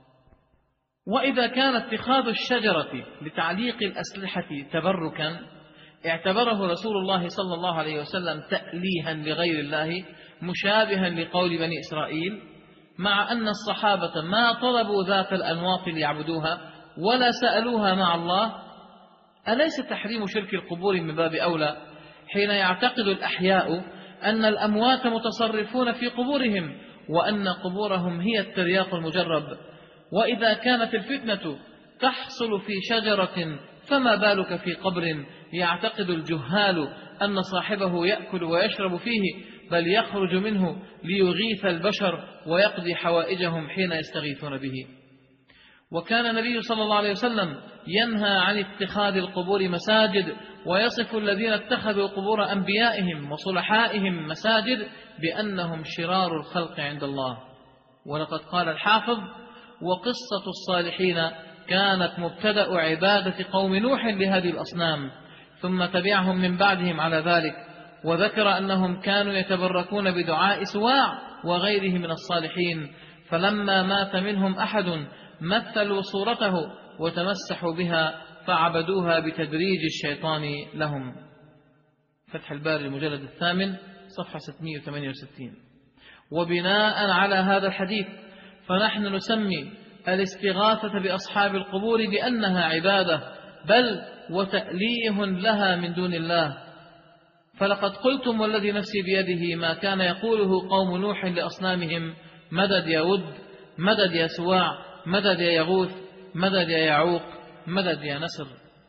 وإذا كان اتخاذ الشجرة لتعليق الأسلحة تبركا، اعتبره رسول الله صلى الله عليه وسلم تأليها لغير الله مشابها لقول بني إسرائيل، مع أن الصحابة ما طلبوا ذات الأنواط ليعبدوها ولا سألوها مع الله. أليس تحريم شرك القبور من باب أولى حين يعتقد الأحياء أن الأموات متصرفون في قبورهم وأن قبورهم هي الترياق المجرب؟ وإذا كانت الفتنة تحصل في شجرة فما بالك في قبر يعتقد الجهال أن صاحبه يأكل ويشرب فيه، بل يخرج منه ليغيث البشر ويقضي حوائجهم حين يستغيثون به. وكان النبي صلى الله عليه وسلم ينهى عن اتخاذ القبور مساجد، ويصف الذين اتخذوا قبور أنبيائهم وصلحائهم مساجد بأنهم شرار الخلق عند الله. ولقد قال الحافظ: وقصة الصالحين كانت مبتدأ عبادة قوم نوح لهذه الأصنام، ثم تبعهم من بعدهم على ذلك، وذكر أنهم كانوا يتبركون بدعاء سواع وغيره من الصالحين، فلما مات منهم أحد مثلوا صورته وتمسحوا بها فعبدوها بتدريج الشيطان لهم. فتح الباري المجلد 8 صفحة 668. وبناء على هذا الحديث فنحن نسمي الاستغاثة بأصحاب القبور بأنها عبادة بل وتأليه لها من دون الله. فلقد قلتم والذي نفسي بيده ما كان يقوله قوم نوح لأصنامهم: مدد يا ود، مدد يا سواع، مدد يا يغوث، مدد يا يعوق، مدد يا نسر.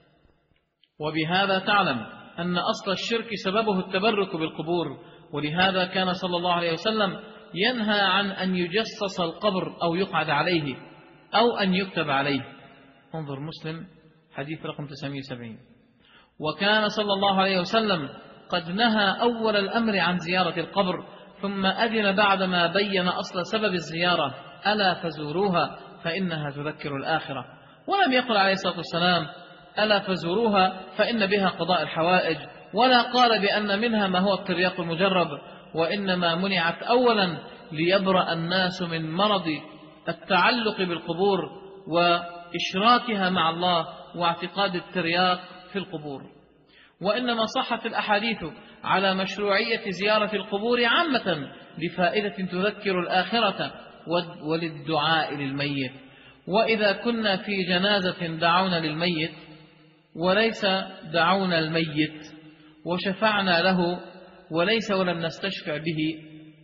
وبهذا تعلم أن أصل الشرك سببه التبرك بالقبور، ولهذا كان صلى الله عليه وسلم ينهى عن أن يجسس القبر أو يقعد عليه أو أن يكتب عليه. انظر مسلم حديث رقم 970. وكان صلى الله عليه وسلم قد نهى أول الأمر عن زيارة القبر، ثم أذن بعدما بين أصل سبب الزيارة ألا فزوروها فإنها تذكر الآخرة. ولم يقل عليه الصلاة والسلام ألا فزوروها فإن بها قضاء الحوائج، ولا قال بأن منها ما هو الترياق المجرب، وإنما منعت أولا ليبرأ الناس من مرض التعلق بالقبور وإشراكها مع الله واعتقاد الترياق في القبور. وإنما صحت الأحاديث على مشروعية زيارة القبور عامة لفائدة تذكر الآخرة وللدعاء للميت. وإذا كنا في جنازة دعونا للميت وليس دعونا الميت وشفعنا له وليس ولم نستشفع به،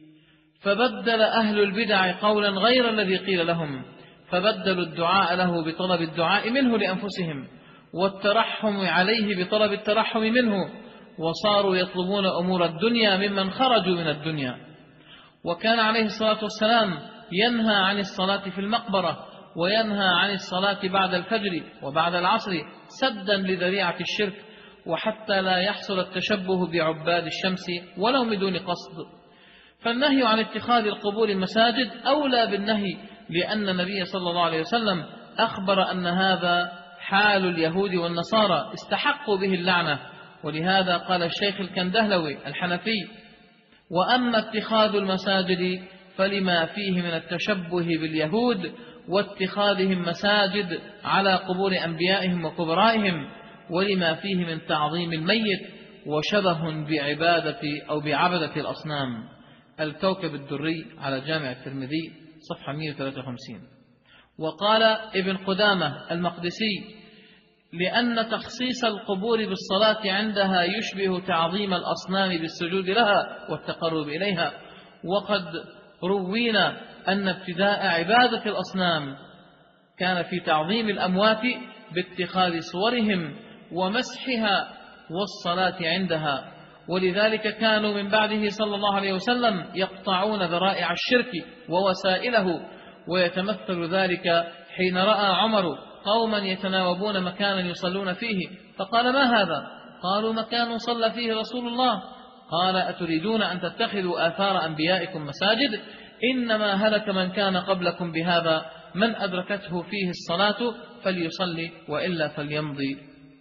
فبدل أهل البدع قولا غير الذي قيل لهم، فبدلوا الدعاء له بطلب الدعاء منه لأنفسهم، والترحم عليه بطلب الترحم منه، وصاروا يطلبون أمور الدنيا ممن خرجوا من الدنيا. وكان عليه الصلاة والسلام ينهى عن الصلاة في المقبرة، وينهى عن الصلاة بعد الفجر وبعد العصر سدا لذريعة الشرك، وحتى لا يحصل التشبه بعباد الشمس ولو بدون قصد. فالنهي عن اتخاذ القبور مساجد أولى بالنهي، لأن النبي صلى الله عليه وسلم أخبر أن هذا حال اليهود والنصارى استحقوا به اللعنة. ولهذا قال الشيخ الكندهلوي الحنفي: وأما اتخاذ المساجد فلما فيه من التشبه باليهود واتخاذهم مساجد على قبور أنبيائهم وكبرائهم، ولما فيه من تعظيم الميت وشبه بعبدة الأصنام. الكوكب الدري على جامع الترمذي صفحة 153. وقال ابن قدامة المقدسي: لأن تخصيص القبور بالصلاة عندها يشبه تعظيم الأصنام بالسجود لها والتقرب إليها. وقد روينا أن ابتداء عبادة الأصنام كان في تعظيم الأموات باتخاذ صورهم ومسحها والصلاة عندها، ولذلك كانوا من بعده صلى الله عليه وسلم يقطعون ذرائع الشرك ووسائله. ويتمثل ذلك حين رأى عمر قوما يتناوبون مكانا يصلون فيه، فقال: ما هذا؟ قالوا: مكان صلى فيه رسول الله. قال: أتريدون أن تتخذوا آثار أنبيائكم مساجد؟ إنما هلك من كان قبلكم بهذا، من أدركته فيه الصلاة فليصلي وإلا فليمضي.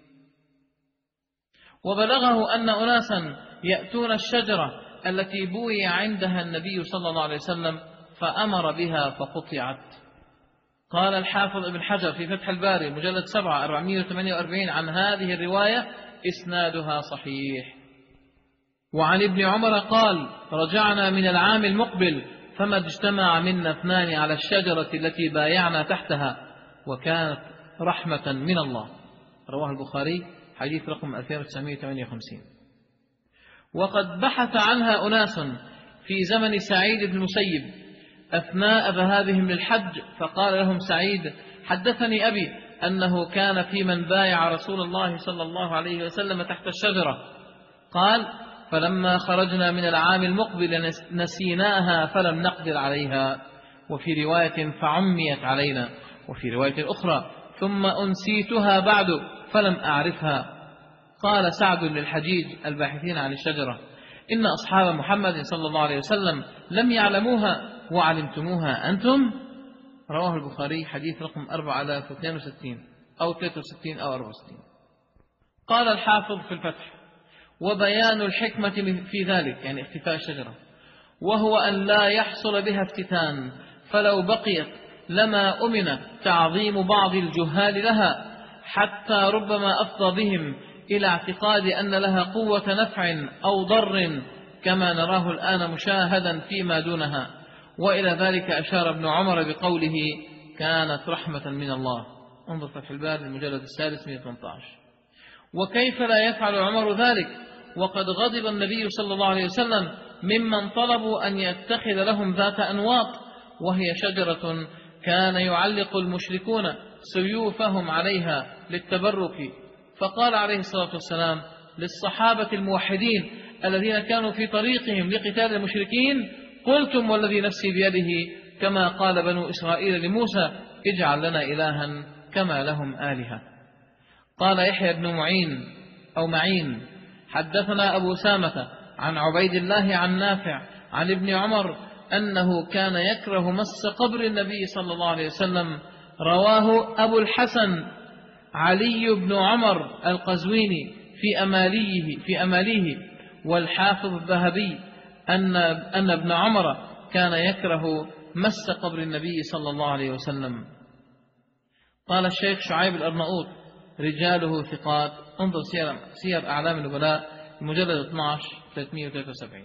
وبلغه أن أناسا يأتون الشجرة التي بوي عندها النبي صلى الله عليه وسلم فأمر بها فقطعت. قال الحافظ ابن حجر في فتح الباري مجلد 7 448 عن هذه الرواية: إسنادها صحيح. وعن ابن عمر قال: رجعنا من العام المقبل فما اجتمع منا اثنان على الشجرة التي بايعنا تحتها، وكانت رحمة من الله. رواه البخاري حديث رقم 2958. وقد بحث عنها أناس في زمن سعيد بن المسيب أثناء ذهابهم للحج، فقال لهم سعيد: حدثني أبي أنه كان في من بايع رسول الله صلى الله عليه وسلم تحت الشجرة. قال: فلما خرجنا من العام المقبل نسيناها فلم نقدر عليها. وفي رواية: فعميت علينا. وفي رواية أخرى: ثم أنسيتها بعد فلم أعرفها. قال سعد للحجيج الباحثين عن الشجرة: إن أصحاب محمد صلى الله عليه وسلم لم يعلموها وعلمتموها أنتم. رواه البخاري حديث رقم 4062 أو 63 أو 64. قال الحافظ في الفتح: وبيان الحكمة في ذلك، يعني اختفاء الشجرة، وهو أن لا يحصل بها افتتان، فلو بقيت لما أمن تعظيم بعض الجهال لها، حتى ربما أفضى بهم إلى اعتقاد أن لها قوة نفع أو ضر، كما نراه الآن مشاهدا فيما دونها. وإلى ذلك أشار ابن عمر بقوله: كانت رحمة من الله. انظر فتح الباري المجلد السادس 118. وكيف لا يفعل عمر ذلك وقد غضب النبي صلى الله عليه وسلم ممن طلبوا أن يتخذ لهم ذات أنواط، وهي شجرة كان يعلق المشركون سيوفهم عليها للتبرك. فقال عليه الصلاة والسلام للصحابة الموحدين الذين كانوا في طريقهم لقتال المشركين: قلتم والذي نفسي بيده، كما قال بنو إسرائيل لموسى: اجعل لنا إلها كما لهم آلهة. قال يحيى بن معين: حدثنا أبو سامة عن عبيد الله عن نافع عن ابن عمر أنه كان يكره مس قبر النبي صلى الله عليه وسلم رواه أبو الحسن علي بن عمر القزويني في أماليه والحافظ الذهبي أن ابن عمر كان يكره مس قبر النبي صلى الله عليه وسلم. قال الشيخ شعيب الأرناؤوط رجاله ثقات. انظر سير أعلام النبلاء المجلد 12 373.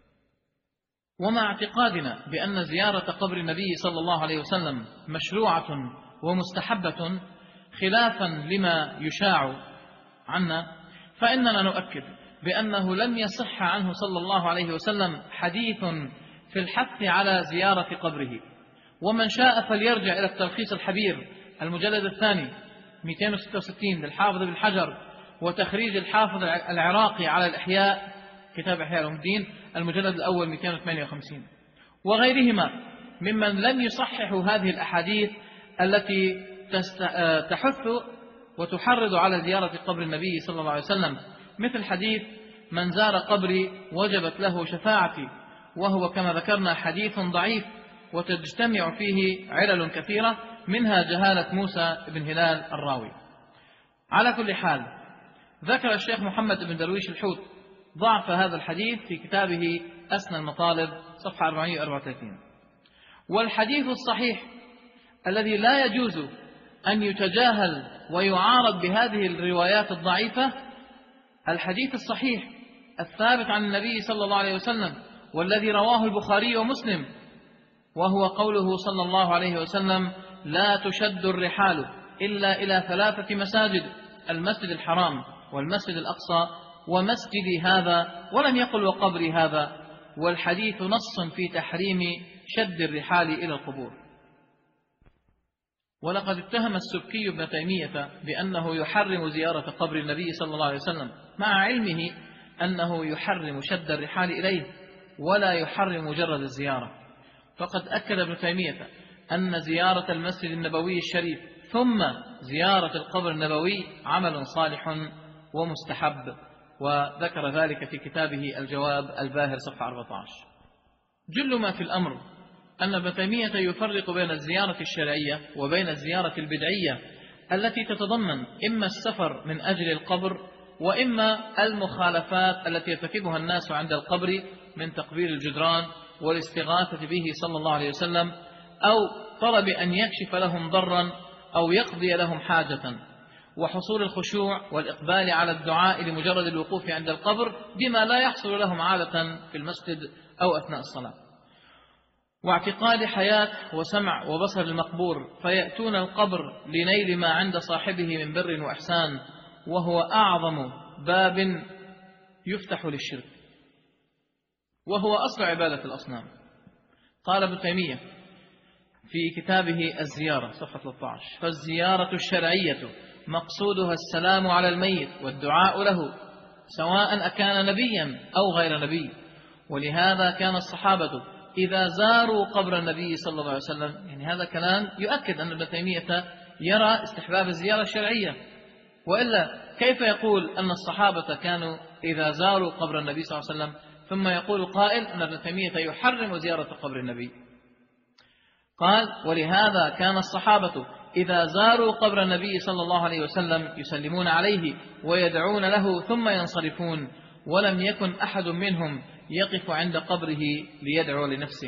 ومع اعتقادنا بأن زيارة قبر النبي صلى الله عليه وسلم مشروعة ومستحبة خلافا لما يشاع عنا، فإننا نؤكد بأنه لم يصح عنه صلى الله عليه وسلم حديث في الحث على زيارة قبره. ومن شاء فليرجع إلى التلخيص الحبير المجلد الثاني 266 للحافظ بن حجر، وتخريج الحافظ العراقي على الإحياء كتاب إحياء علوم الدين المجلد الأول 258، وغيرهما ممن لم يصححوا هذه الأحاديث التي تحث وتحرض على زيارة قبر النبي صلى الله عليه وسلم، مثل حديث من زار قبري وجبت له شفاعتي، وهو كما ذكرنا حديث ضعيف وتجتمع فيه علل كثيرة، منها جهالة موسى بن هلال الراوي. على كل حال، ذكر الشيخ محمد بن درويش الحوت ضعف هذا الحديث في كتابه أسنى المطالب صفحة 434. والحديث الصحيح الذي لا يجوز أن يتجاهل ويعارض بهذه الروايات الضعيفة الحديث الصحيح الثابت عن النبي صلى الله عليه وسلم، والذي رواه البخاري ومسلم، وهو قوله صلى الله عليه وسلم: لا تشد الرحال إلا إلى 3 مساجد، المسجد الحرام والمسجد الأقصى ومسجدي هذا، ولم يقل وقبري هذا. والحديث نص في تحريم شد الرحال إلى القبور. ولقد اتهم السبكي ابن تيمية بأنه يحرم زيارة قبر النبي صلى الله عليه وسلم، مع علمه أنه يحرم شد الرحال إليه ولا يحرم مجرد الزيارة. فقد أكد ابن تيمية أن زيارة المسجد النبوي الشريف ثم زيارة القبر النبوي عمل صالح ومستحب، وذكر ذلك في كتابه الجواب الباهر صفحة 14. جل ما في الأمر أن ابن تيمية يفرق بين الزيارة الشرعية وبين الزيارة البدعية التي تتضمن إما السفر من أجل القبر، وإما المخالفات التي يرتكبها الناس عند القبر من تقبيل الجدران والاستغاثة به صلى الله عليه وسلم، أو طلب أن يكشف لهم ضرا أو يقضي لهم حاجة، وحصول الخشوع والإقبال على الدعاء لمجرد الوقوف عند القبر بما لا يحصل لهم عادة في المسجد أو أثناء الصلاة، واعتقاد حياة وسمع وبصر المقبور، فيأتون القبر لنيل ما عند صاحبه من بر وإحسان، وهو أعظم باب يفتح للشرك، وهو أصل عبادة الأصنام. قال ابن تيمية في كتابه الزيارة صفحة 13: فالزيارة الشرعية مقصودها السلام على الميت والدعاء له، سواء أكان نبيا أو غير نبي. ولهذا كان الصحابة إذا زاروا قبر النبي صلى الله عليه وسلم، يعني هذا كلام يؤكد أن ابن تيمية يرى استحباب الزيارة الشرعية، وإلا كيف يقول أن الصحابة كانوا إذا زاروا قبر النبي صلى الله عليه وسلم ثم يقول قائل أن ابن تيمية يحرم زيارة قبر النبي؟ قال: ولهذا كان الصحابة إذا زاروا قبر النبي صلى الله عليه وسلم يسلمون عليه ويدعون له ثم ينصرفون، ولم يكن أحد منهم يقف عند قبره ليدعو لنفسه.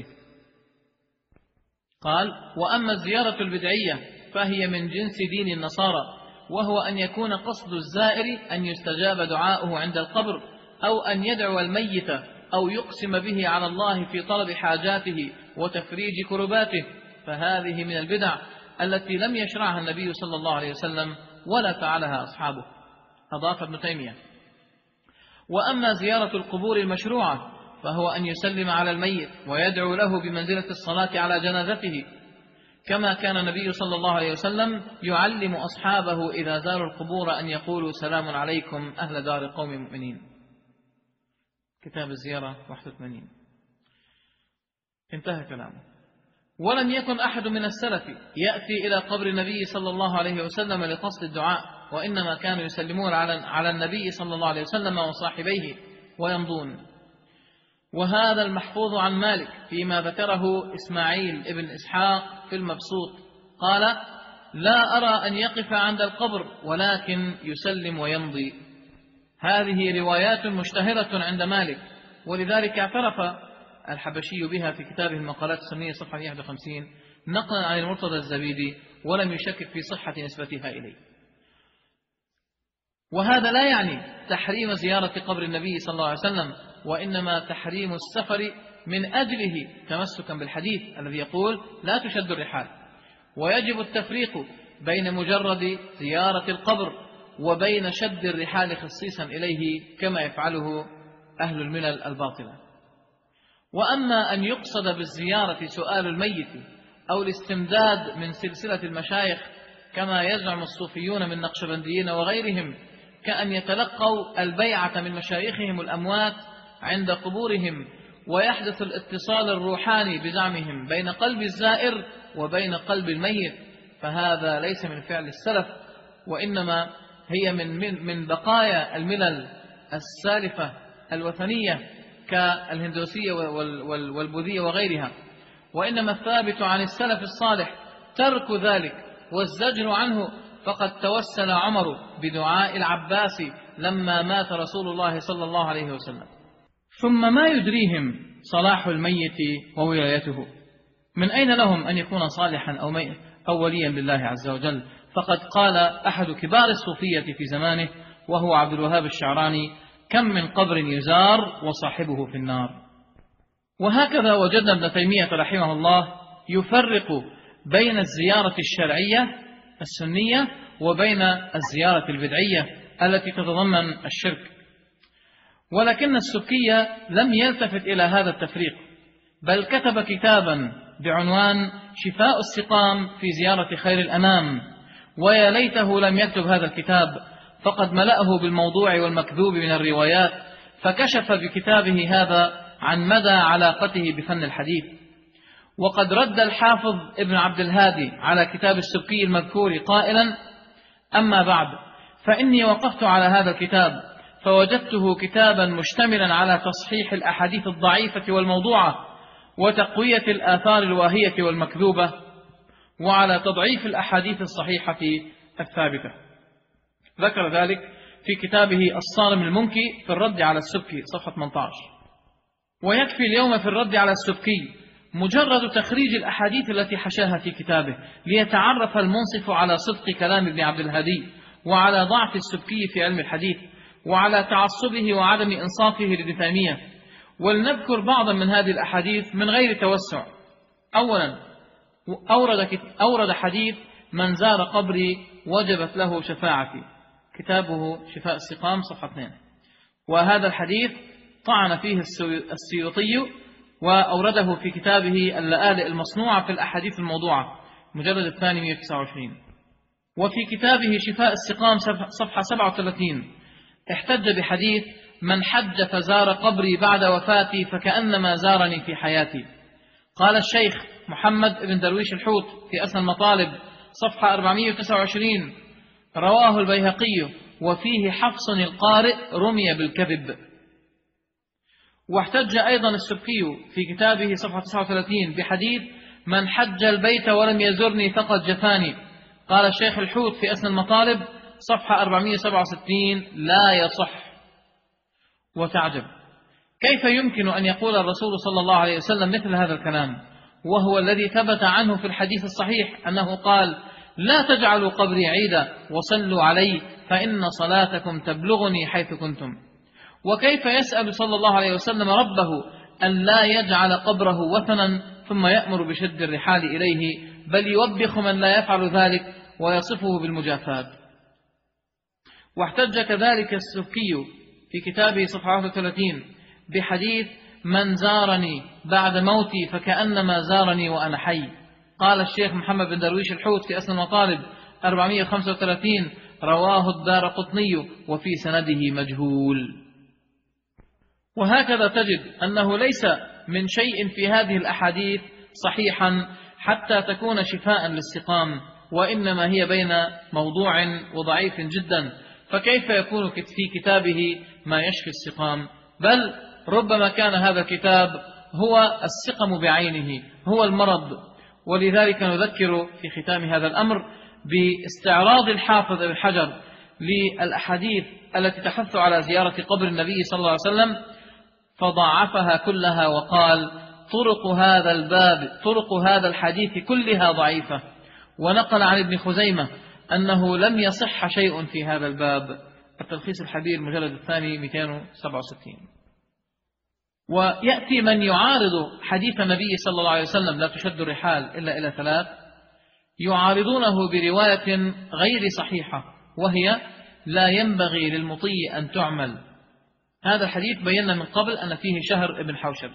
قال: وأما الزيارة البدعية فهي من جنس دين النصارى، وهو أن يكون قصد الزائر أن يستجاب دعاؤه عند القبر، أو أن يدعو الميت، أو يقسم به على الله في طلب حاجاته وتفريج كرباته، فهذه من البدع التي لم يشرعها النبي صلى الله عليه وسلم ولا فعلها أصحابه. أضاف ابن تيمية: وأما زيارة القبور المشروعة فهو أن يسلم على الميت ويدعو له بمنزلة الصلاة على جنازته، كما كان النبي صلى الله عليه وسلم يعلم أصحابه إذا زاروا القبور أن يقولوا: سلام عليكم أهل دار قوم مؤمنين. كتاب الزيارة 81. انتهى كلامه. ولم يكن أحد من السلف يأتي إلى قبر النبي صلى الله عليه وسلم لقصد الدعاء، وإنما كانوا يسلمون على النبي صلى الله عليه وسلم وصاحبيه ويمضون. وهذا المحفوظ عن مالك فيما ذكره إسماعيل ابن إسحاق في المبسوط قال: لا أرى أن يقف عند القبر ولكن يسلم ويمضي. هذه روايات مشتهرة عند مالك، ولذلك اعترف الحبشي بها في كتابه المقالات السنية صفحة 51 نقلا عن المرتضى الزبيدي، ولم يشكك في صحة نسبتها إليه. وهذا لا يعني تحريم زيارة قبر النبي صلى الله عليه وسلم، وإنما تحريم السفر من أجله تمسكا بالحديث الذي يقول: لا تشد الرحال. ويجب التفريق بين مجرد زيارة القبر وبين شد الرحال خصيصا إليه كما يفعله أهل الملل الباطلة. وأما أن يقصد بالزيارة سؤال الميت أو الاستمداد من سلسلة المشايخ كما يزعم الصوفيون من نقشبنديين وغيرهم، كأن يتلقوا البيعة من مشايخهم الأموات عند قبورهم، ويحدث الاتصال الروحاني بزعمهم بين قلب الزائر وبين قلب الميت، فهذا ليس من فعل السلف، وإنما هي من بقايا الملل السالفة الوثنية كالهندوسية والبوذية وغيرها. وإنما الثابت عن السلف الصالح ترك ذلك والزجر عنه، فقد توسل عمر بدعاء العباس لما مات رسول الله صلى الله عليه وسلم. ثم ما يدريهم صلاح الميت وولايته؟ من أين لهم أن يكون صالحا أو وليا لله عز وجل؟ فقد قال أحد كبار الصوفية في زمانه وهو عبد الوهاب الشعراني: كم من قبر يزار وصاحبه في النار. وهكذا وجدنا ابن تيمية رحمه الله يفرق بين الزيارة الشرعية السنية وبين الزيارة البدعية التي تتضمن الشرك. ولكن السبكي لم يلتفت إلى هذا التفريق، بل كتب كتابا بعنوان شفاء السقام في زيارة خير الأنام. ويا ليته لم يكتب هذا الكتاب، فقد ملأه بالموضوع والمكذوب من الروايات، فكشف بكتابه هذا عن مدى علاقته بفن الحديث. وقد رد الحافظ ابن عبد الهادي على كتاب السبكي المذكور قائلا: أما بعد، فإني وقفت على هذا الكتاب فوجدته كتابا مشتملا على تصحيح الأحاديث الضعيفة والموضوعة، وتقوية الآثار الواهية والمكذوبة، وعلى تضعيف الأحاديث الصحيحة الثابتة. ذكر ذلك في كتابه الصارم المنكي في الرد على السبكي صفحة 18. ويكفي اليوم في الرد على السبكي مجرد تخريج الأحاديث التي حشاها في كتابه، ليتعرف المنصف على صدق كلام ابن عبد الهادي، وعلى ضعف السبكي في علم الحديث، وعلى تعصبه وعدم إنصافه لابن تيمية. ولنذكر بعضا من هذه الأحاديث من غير توسع. أولا، أورد حديث: من زار قبري وجبت له شفاعتي، كتابه شفاء السقام صفحة 2. وهذا الحديث طعن فيه السيوطي، وأورده في كتابه اللآلئ المصنوعة في الأحاديث الموضوعة مجلد 2 129. وفي كتابه شفاء السقام صفحة 37 احتج بحديث: من حج فزار قبري بعد وفاتي فكأنما زارني في حياتي. قال الشيخ محمد بن درويش الحوت في أسنى المطالب صفحة 429: رواه البيهقي وفيه حفص القارئ رمي بالكذب. واحتج أيضا السبكي في كتابه صفحة 39 بحديث: من حج البيت ولم يزرني فقد جفاني. قال الشيخ الحوت في أسنى المطالب صفحة 467: لا يصح. وتعجب، كيف يمكن أن يقول الرسول صلى الله عليه وسلم مثل هذا الكلام، وهو الذي ثبت عنه في الحديث الصحيح أنه قال: لا تجعلوا قبري عيدا وصلوا علي فإن صلاتكم تبلغني حيث كنتم. وكيف يسأل صلى الله عليه وسلم ربه أن لا يجعل قبره وثنا ثم يأمر بشد الرحال إليه، بل يوبخ من لا يفعل ذلك ويصفه بالمجافات. واحتج كذلك السبكي في كتابه صفحة 31 بحديث: من زارني بعد موتي فكأنما زارني وأنا حي. قال الشيخ محمد بن درويش الحوت في أسنى المطالب 435: رواه الدارقطني وفي سنده مجهول. وهكذا تجد أنه ليس من شيء في هذه الأحاديث صحيحا حتى تكون شفاء للسقام، وإنما هي بين موضوع وضعيف جدا، فكيف يكون في كتابه ما يشفي السقام؟ بل ربما كان هذا الكتاب هو السقم بعينه، هو المرض. ولذلك نذكر في ختام هذا الأمر باستعراض الحافظ ابن حجر للأحاديث التي تحث على زيارة قبر النبي صلى الله عليه وسلم، فضاعفها كلها وقال طرق هذا الحديث كلها ضعيفة. ونقل عن ابن خزيمة أنه لم يصح شيء في هذا الباب. التلخيص الحبير مجلد الثاني 267. ويأتي من يعارض حديث النبي صلى الله عليه وسلم لا تشد الرحال إلا إلى 3، يعارضونه برواية غير صحيحة، وهي لا ينبغي للمطي أن تعمل. هذا الحديث بينا من قبل أن فيه شهر ابن حوشب.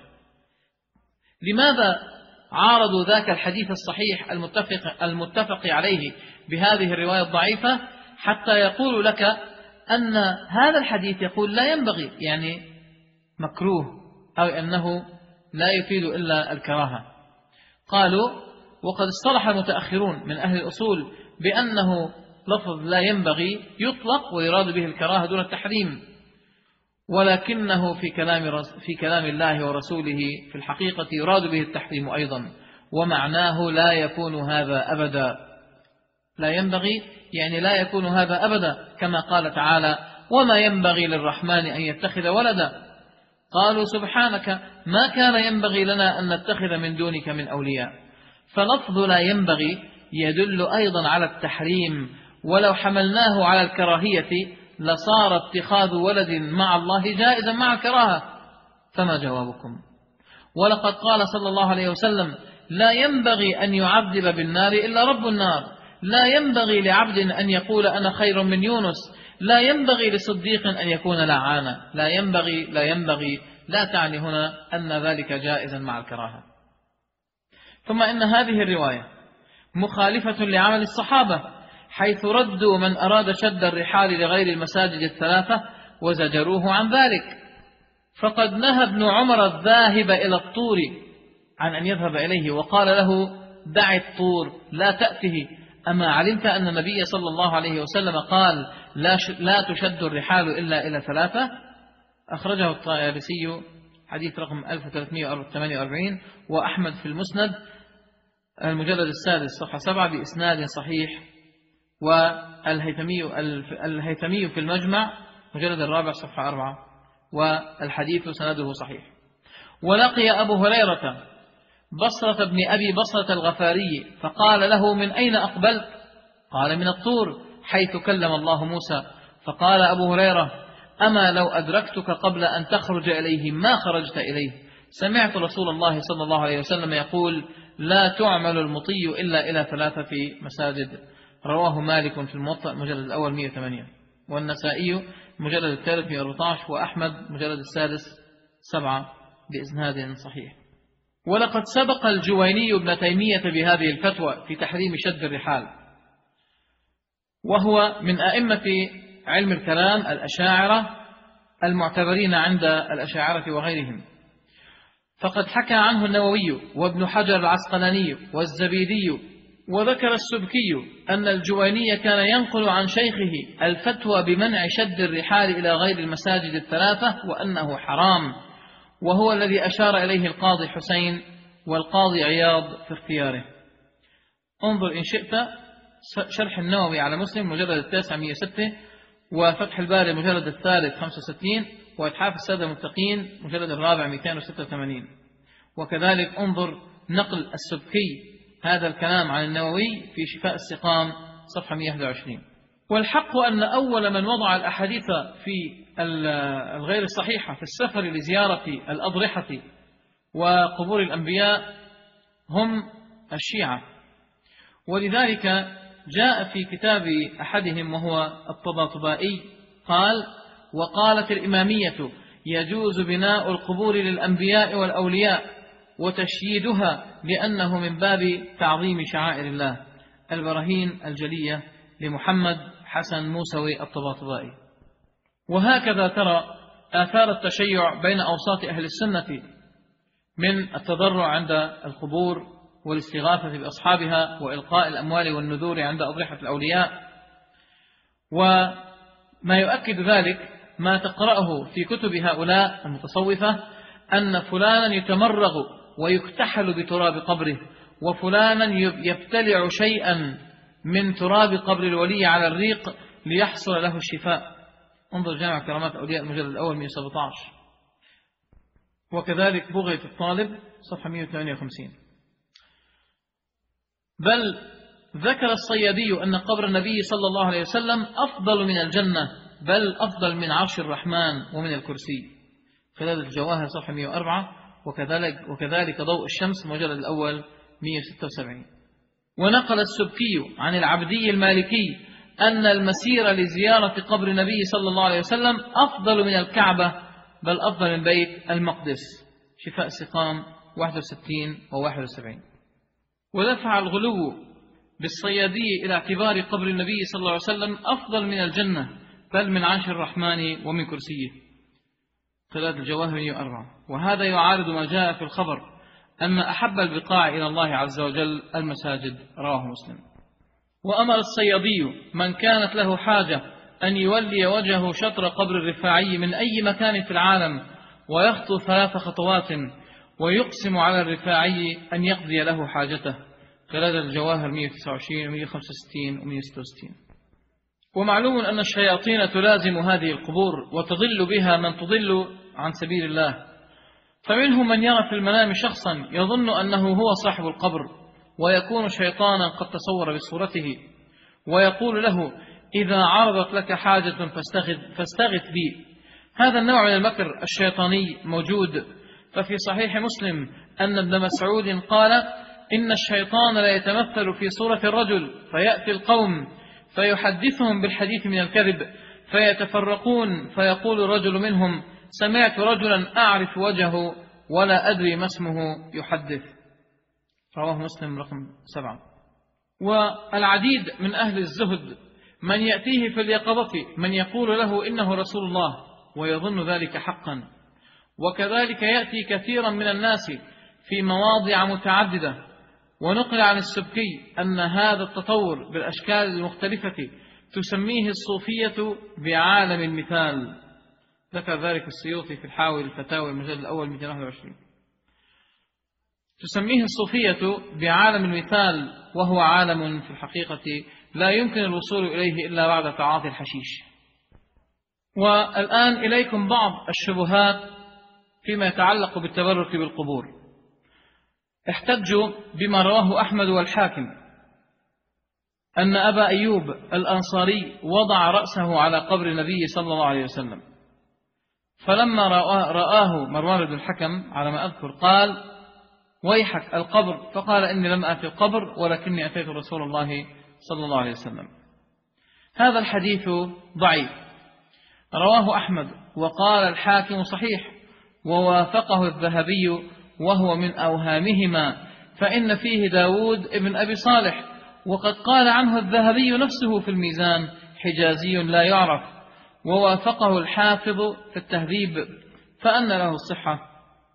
لماذا عارضوا ذاك الحديث الصحيح المتفق عليه بهذه الرواية الضعيفة؟ حتى يقول لك أن هذا الحديث يقول لا ينبغي، يعني مكروه، أو أنه لا يفيد إلا الكراهة. قالوا وقد اصطلح المتأخرون من أهل الأصول بأنه لفظ لا ينبغي يطلق ويراد به الكراهة دون التحريم، ولكنه في كلام الله ورسوله في الحقيقة يراد به التحريم أيضا، ومعناه لا يكون هذا أبدا. لا ينبغي يعني لا يكون هذا أبدا، كما قال تعالى وما ينبغي للرحمن أن يتخذ ولدا. قالوا سبحانك ما كان ينبغي لنا أن نتخذ من دونك من أولياء. فلفظ لا ينبغي يدل أيضا على التحريم، ولو حملناه على الكراهية لصار اتخاذ ولد مع الله جائزا مع الكراهة. فما جوابكم؟ ولقد قال صلى الله عليه وسلم لا ينبغي أن يعذب بالنار إلا رب النار، لا ينبغي لعبد أن يقول أنا خير من يونس، لا ينبغي لصديق أن يكون لعانا. لا ينبغي لا تعني هنا أن ذلك جائزا مع الكراهة. ثم إن هذه الرواية مخالفة لعمل الصحابة، حيث ردوا من أراد شد الرحال لغير المساجد 3 وزجروه عن ذلك. فقد نهى ابن عمر الذاهب إلى الطور عن أن يذهب إليه، وقال له دع الطور لا تأته، أما علمت أن النبي صلى الله عليه وسلم قال لا تشد الرحال إلا إلى 3؟ أخرجه الطيالسي حديث رقم 1348، وأحمد في المسند المجلد السادس صفحة 7 بإسناد صحيح، والهيثمي في المجمع مجلد الرابع صفحة 4، والحديث سنده صحيح. ولقي أبو هريرة بصرة بن أبي بصرة الغفاري فقال له من أين أقبلت؟ قال من الطور حيث كلم الله موسى. فقال أبو هريرة أما لو أدركتك قبل أن تخرج إليه ما خرجت إليه؟ سمعت رسول الله صلى الله عليه وسلم يقول لا تعمل المطي إلا إلى 3 في مساجد. رواه مالك في الموطأ مجلد الأول 108، والنسائي مجلد الثالث 114، وأحمد مجلد السادس 7 بإسناد صحيح. ولقد سبق الجويني ابن تيمية بهذه الفتوى في تحريم شد الرحال، وهو من أئمة علم الكلام الأشاعرة المعتبرين عند الأشاعرة وغيرهم. فقد حكى عنه النووي وابن حجر العسقلاني والزبيدي، وذكر السبكي أن الجويني كان ينقل عن شيخه الفتوى بمنع شد الرحال إلى غير المساجد 3 وأنه حرام، وهو الذي أشار إليه القاضي حسين والقاضي عياض في اختياره. انظر إن شئت شرح النووي على مسلم مجلد 9 106، وفتح الباري مجلد الثالث 65، وإتحاف السادة المتقين مجلد الرابع 286. وكذلك انظر نقل السبكي هذا الكلام عن النووي في شفاء السقام صفحة 121. والحق أن أول من وضع الأحاديث في الغير الصحيحة في السفر لزيارة الأضرحة وقبور الأنبياء هم الشيعة. ولذلك جاء في كتاب أحدهم وهو الطباطبائي قال وقالت الإمامية يجوز بناء القبور للأنبياء والأولياء وتشييدها لأنه من باب تعظيم شعائر الله. البراهين الجلية لمحمد حسن موسوي الطباطبائي. وهكذا ترى آثار التشيع بين أوساط أهل السنة من التضرع عند القبور والاستغاثة بأصحابها وإلقاء الأموال والنذور عند أضرحة الأولياء. وما يؤكد ذلك ما تقرأه في كتب هؤلاء المتصوفة أن فلانا يتمرغ ويكتحل بتراب قبره، وفلانا يبتلع شيئا من تراب قبر الولي على الريق ليحصل له الشفاء. انظر جامع كرامات أولياء المجلد الأول 117. وكذلك بغية الطالب صفحة 158. بل ذكر الصيادي أن قبر النبي صلى الله عليه وسلم أفضل من الجنة، بل أفضل من عرش الرحمن ومن الكرسي. خلال الجواهر صفحة 104. وكذلك ضوء الشمس مجلد الأول 176. ونقل السبكي عن العبدي المالكي أن المسير لزيارة قبر النبي صلى الله عليه وسلم أفضل من الكعبة، بل أفضل من بيت المقدس. شفاء سقام 61 و71. ودفع الغلو بالصيادي إلى اعتبار قبر النبي صلى الله عليه وسلم أفضل من الجنة، بل من عرش الرحمن ومن كرسيه. خلال الجواهر 104. وهذا يعارض ما جاء في الخبر أن أحب البقاع إلى الله عز وجل المساجد، رواه مسلم. وأمر الصيادي من كانت له حاجة أن يولي وجهه شطر قبر الرفاعي من أي مكان في العالم ويخطو 3 خطوات ويقسم على الرفاعي أن يقضي له حاجته. خلال الجواهر 129 و165 و166. ومعلوم أن الشياطين تلازم هذه القبور وتضل بها من تضل عن سبيل الله، فمنهم من يرى في المنام شخصا يظن أنه هو صاحب القبر، ويكون شيطانا قد تصور بصورته، ويقول له: إذا عرضت لك حاجة فاستغث بي. هذا النوع من المكر الشيطاني موجود. ففي صحيح مسلم أن ابن مسعود قال: إن الشيطان لا يتمثل في صورة الرجل، فيأتي القوم فيحدثهم بالحديث من الكذب، فيتفرقون، فيقول الرجل منهم: سمعت رجلا أعرف وجهه ولا أدري ما اسمه يحدث. رواه مسلم رقم 7. والعديد من أهل الزهد من يأتيه في اليقظة من يقول له إنه رسول الله ويظن ذلك حقا. وكذلك يأتي كثيرا من الناس في مواضع متعددة. ونقل عن السبكي أن هذا التطور بالأشكال المختلفة تسميه الصوفية بعالم المثال. ذكر ذلك السيوطي في الحاوي الفتاوي المجلد الأول 221. تسميه الصوفية بعالم المثال، وهو عالم في الحقيقة لا يمكن الوصول إليه إلا بعد تعاطي الحشيش. والآن إليكم بعض الشبهات فيما يتعلق بالتبرك بالقبور. احتجوا بما رواه أحمد والحاكم أن أبا أيوب الأنصاري وضع رأسه على قبر النبي صلى الله عليه وسلم، فلما رآه مروان بن الحكم على ما أذكر قال: ويحك القبر. فقال: إني لم آتي القبر ولكني أتيت رسول الله صلى الله عليه وسلم. هذا الحديث ضعيف، رواه أحمد، وقال الحاكم صحيح، ووافقه الذهبي وهو من أوهامهما، فإن فيه داود ابن أبي صالح، وقد قال عنه الذهبي نفسه في الميزان: حجازي لا يعرف. ووافقه الحافظ في التهذيب، فأن له الصحة.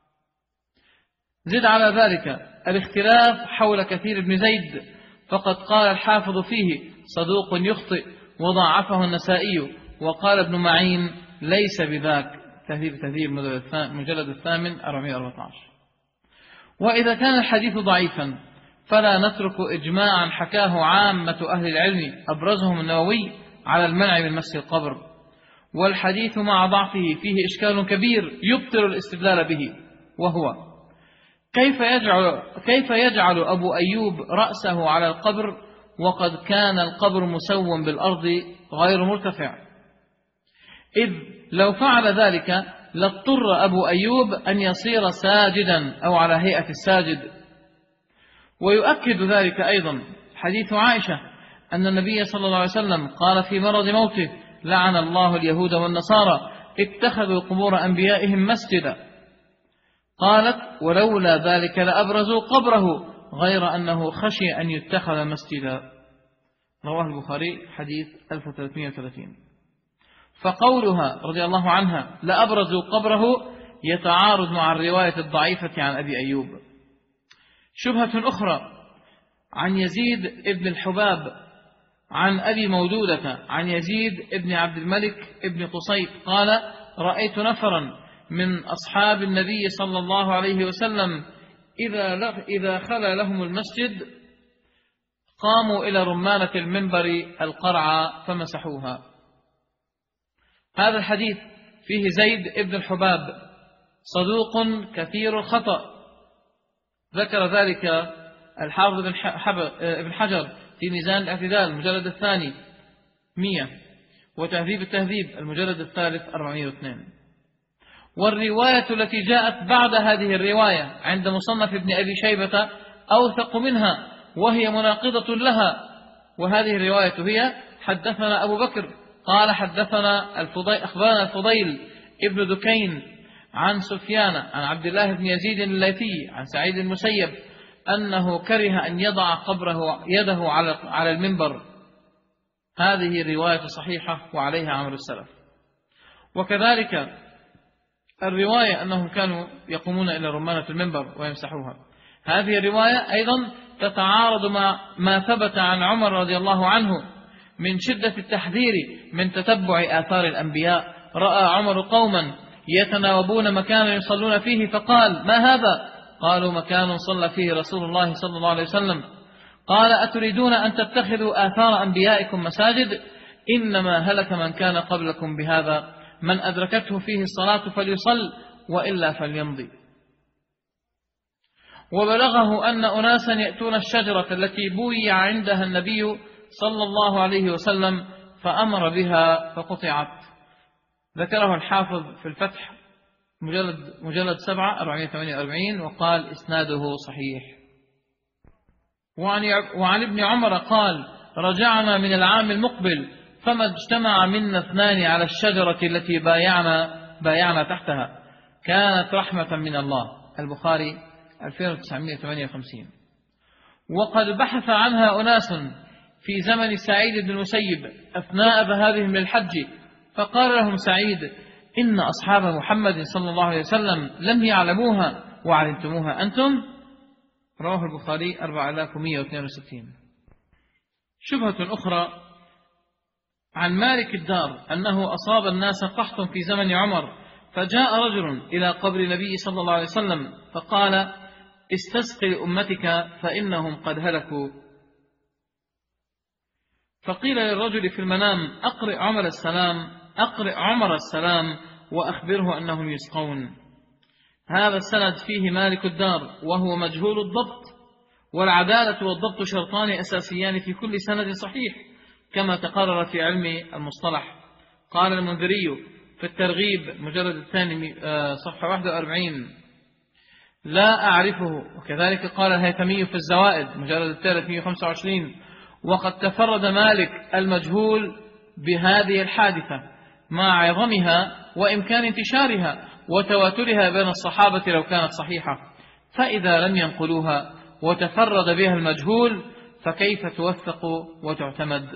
زد على ذلك الاختلاف حول كثير بن زيد، فقد قال الحافظ فيه: صدوق يخطئ، وضعفه النسائي، وقال ابن معين: ليس بذاك. تهذيب مجلد 8 414. وإذا كان الحديث ضعيفا فلا نترك إجماعا حكاه عامة أهل العلم أبرزهم النووي على المنع من مس القبر. والحديث مع ضعفه فيه إشكال كبير يبطل الاستدلال به، وهو: كيف يجعل أبو أيوب رأسه على القبر وقد كان القبر مسوى بالأرض غير مرتفع؟ إذ لو فعل ذلك لاضطر أبو أيوب أن يصير ساجدا أو على هيئة الساجد. ويؤكد ذلك أيضا حديث عائشة أن النبي صلى الله عليه وسلم قال في مرض موته: لعن الله اليهود والنصارى اتخذوا قبور أنبيائهم مسجدا. قالت: ولولا ذلك لأبرزوا قبره، غير أنه خشي أن يتخذ مسجدا. رواه البخاري حديث 1330. فقولها رضي الله عنها لأبرزوا قبره يتعارض مع الرواية الضعيفة عن أبي أيوب. شبهة أخرى عن يزيد ابن الحباب عن أبي مودودة عن يزيد بن عبد الملك بن قصيط قال: رأيت نفرا من أصحاب النبي صلى الله عليه وسلم إذا خلا لهم المسجد قاموا إلى رمانة المنبر القرعة فمسحوها. هذا الحديث فيه زيد بن الحباب صدوق كثير الخطأ، ذكر ذلك الحافظ ابن حجر في ميزان الاعتدال المجلد الثاني 100، وتهذيب التهذيب المجلد الثالث 402. والرواية التي جاءت بعد هذه الرواية عند مصنف ابن أبي شيبة أوثق منها وهي مناقضة لها، وهذه الرواية هي: حدثنا أبو بكر قال حدثنا أخبرنا الفضيل ابن دكين عن سفيان عن عبد الله بن يزيد الليثي عن سعيد المسيب أنه كره أن يضع يده على المنبر. هذه الرواية صحيحة وعليها عمل السلف. وكذلك الرواية أنهم كانوا يقومون إلى رمانة المنبر ويمسحوها، هذه الرواية أيضا تتعارض مع ما ثبت عن عمر رضي الله عنه من شدة التحذير من تتبع آثار الأنبياء. رأى عمر قوما يتناوبون مكانا يصلون فيه فقال: ما هذا؟ قالوا: مكان صلى فيه رسول الله صلى الله عليه وسلم. قال: أتريدون أن تتخذوا آثار أنبيائكم مساجد؟ إنما هلك من كان قبلكم بهذا، من أدركته فيه الصلاة فليصل وإلا فليمضي. وبلغه أن أناسا يأتون الشجرة التي بويع عندها النبي صلى الله عليه وسلم فأمر بها فقطعت. ذكره الحافظ في الفتح مجلد 7 448 وقال: إسناده صحيح. وعن ابن عمر قال: رجعنا من العام المقبل فما اجتمع منا اثنان على الشجرة التي بايعنا تحتها، كانت رحمة من الله. البخاري 2958. وقد بحث عنها أناس في زمن سعيد بن المسيب أثناء ذهابهم للحج، فقال لهم سعيد: إن أصحاب محمد صلى الله عليه وسلم لم يعلموها وعلمتموها أنتم. رواه البخاري 4162. شبهة أخرى عن مالك الدار أنه أصاب الناس قحط في زمن عمر، فجاء رجل إلى قبر النبي صلى الله عليه وسلم فقال: استسقي لأمتك فإنهم قد هلكوا. فقيل للرجل في المنام: أقرئ عمر السلام وأخبره أنهم يسقون. هذا السند فيه مالك الدار وهو مجهول الضبط، والعدالة والضبط شرطان أساسيان في كل سند صحيح كما تقرر في علم المصطلح. قال المنذري في الترغيب مجلد الثاني صفحة 41: لا أعرفه. وكذلك قال الهيثمي في الزوائد مجلد الثالث 125: وقد تفرد مالك المجهول بهذه الحادثة مع عظمها وإمكان انتشارها وتواترها بين الصحابة لو كانت صحيحة، فإذا لم ينقلوها وتفرد بها المجهول فكيف توثق وتعتمد؟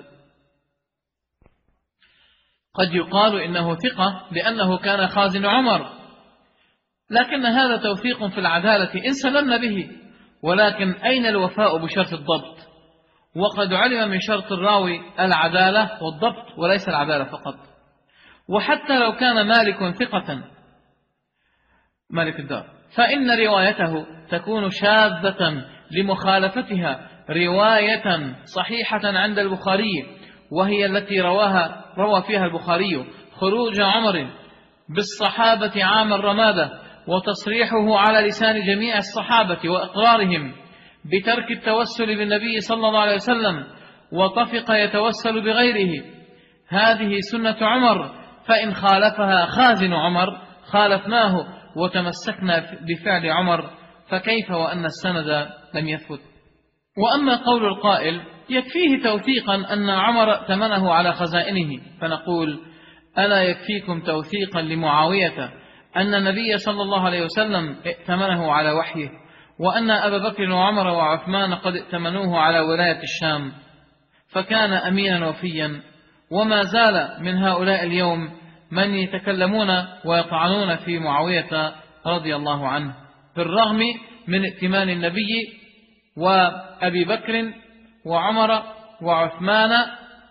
قد يقال إنه ثقة لأنه كان خازن عمر، لكن هذا توثيق في العدالة إن سلمنا به، ولكن أين الوفاء بشرط الضبط؟ وقد علم من شرط الراوي العدالة والضبط وليس العدالة فقط. وحتى لو كان مالك ثقة مالك الدار فإن روايته تكون شاذة لمخالفتها رواية صحيحة عند البخاري، وهي التي روى فيها البخاري خروج عمر بالصحابة عام الرمادة وتصريحه على لسان جميع الصحابة وإقرارهم بترك التوسل بالنبي صلى الله عليه وسلم، وطفق يتوسل بغيره. هذه سنة عمر، فإن خالفها خازن عمر خالفناه وتمسكنا بفعل عمر، فكيف وأن السند لم يثبت؟ وأما قول القائل يكفيه توثيقا أن عمر ائتمنه على خزائنه، فنقول: ألا يكفيكم توثيقا لمعاوية أن النبي صلى الله عليه وسلم ائتمنه على وحيه، وأن أبا بكر وعمر وعثمان قد ائتمنوه على ولاية الشام، فكان أمينا وفيا. وما زال من هؤلاء اليوم من يتكلمون ويطعنون في معاوية رضي الله عنه بالرغم من ائتمان النبي وأبي بكر وعمر وعثمان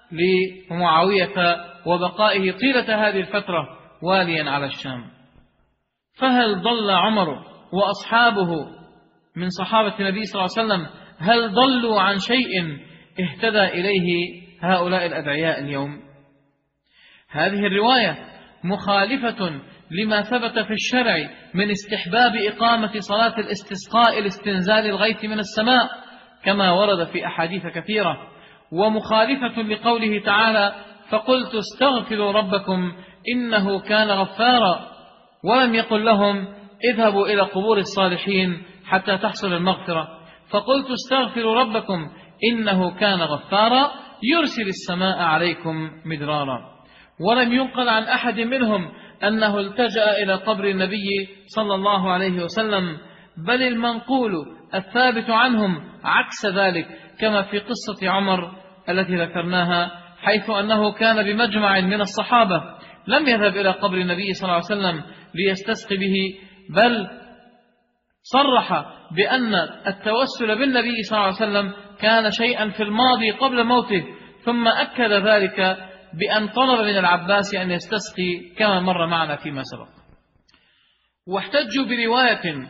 لمعاوية وبقائه طيلة هذه الفترة واليا على الشام. فهل ضل عمر وأصحابه من صحابة النبي صلى الله عليه وسلم، هل ضلوا عن شيء اهتدى إليه هؤلاء الأدعياء اليوم؟ هذه الرواية مخالفة لما ثبت في الشرع من استحباب إقامة صلاة الاستسقاء لاستنزال الغيث من السماء كما ورد في أحاديث كثيرة، ومخالفة لقوله تعالى: فقلت استغفروا ربكم إنه كان غفارا، ولم يقل لهم اذهبوا إلى قبور الصالحين حتى تحصل المغفرة. فقلت استغفروا ربكم إنه كان غفارا يرسل السماء عليكم مدرارا. ولم ينقل عن أحد منهم أنه التجأ إلى قبر النبي صلى الله عليه وسلم، بل المنقول الثابت عنهم عكس ذلك، كما في قصة عمر التي ذكرناها، حيث أنه كان بمجمع من الصحابة لم يذهب إلى قبر النبي صلى الله عليه وسلم ليستسقي به، بل صرح بأن التوسل بالنبي صلى الله عليه وسلم كان شيئا في الماضي قبل موته، ثم أكد ذلك بأن طلب من العباس أن يستسقي كما مر معنا فيما سبق. واحتجوا برواية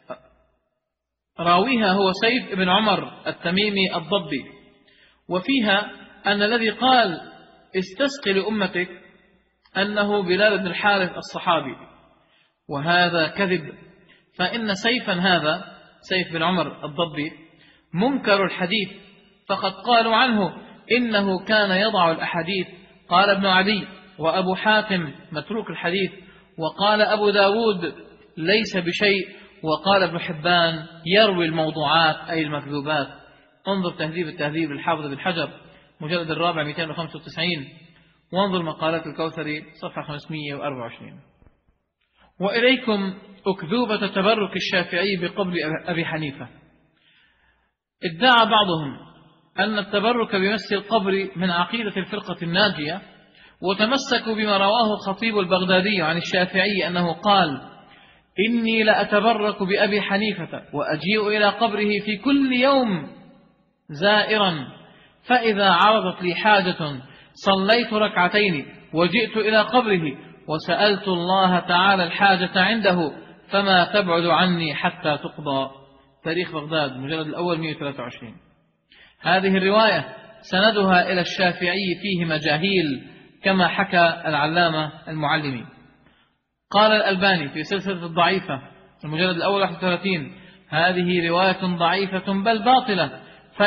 راويها هو سيف بن عمر التميمي الضبي، وفيها أن الذي قال استسقي لأمتك أنه بلال بن الحارث الصحابي، وهذا كذب، فإن سيفا هذا سيف بن عمر الضبي منكر الحديث، فقد قالوا عنه إنه كان يضع الأحاديث. قال ابن عدي وأبو حاتم متروك الحديث، وقال أبو داود ليس بشيء، وقال ابن حبان يروي الموضوعات أي المكذوبات. انظر تهذيب التهذيب للحافظ بن حجر مجلد الرابع 295، وانظر مقالات الكوثري صفحة 524. وإليكم أكذوبة تبرك الشافعي بقبر أبي حنيفة. ادعى بعضهم أن التبرك بمس القبر من عقيدة الفرقة الناجية، وتمسكوا بما رواه الخطيب البغدادي عن الشافعي أنه قال: إني لأتبرك بأبي حنيفة وأجيء إلى قبره في كل يوم زائرا، فإذا عرضت لي حاجة صليت ركعتين وجئت إلى قبره وسألت الله تعالى الحاجة عنده فما تبعد عني حتى تقضى. تاريخ بغداد مجلد الأول 123. هذه الرواية سندها إلى الشافعي فيه مجاهيل كما حكى العلامة المعلمي. قال الألباني في سلسلة الضعيفة المجلد الأول 31: هذه رواية ضعيفة بل باطلة،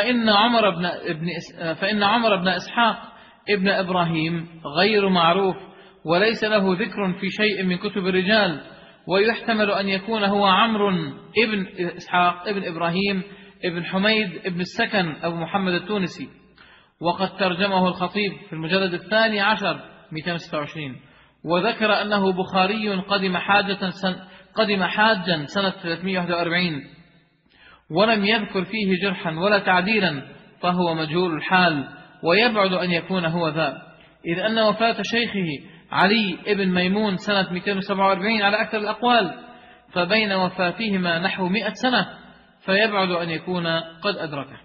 فإن عمر بن إسحاق ابن إبراهيم غير معروف، وليس له ذكر في شيء من كتب الرجال، ويحتمل أن يكون هو عمرو ابن إسحاق ابن إبراهيم ابن حميد ابن السكن أبو محمد التونسي، وقد ترجمه الخطيب في المجلد الثاني عشر 226، وذكر أنه بخاري قدم حاجا سنة 341، ولم يذكر فيه جرحا ولا تعديلا، فهو مجهول الحال، ويبعد أن يكون هو ذا، إذ أن وفاة شيخه علي ابن ميمون سنة 247 على أكثر الأقوال، فبين وفاتهما نحو 100 سنة، فيبعد أن يكون قد أدركه.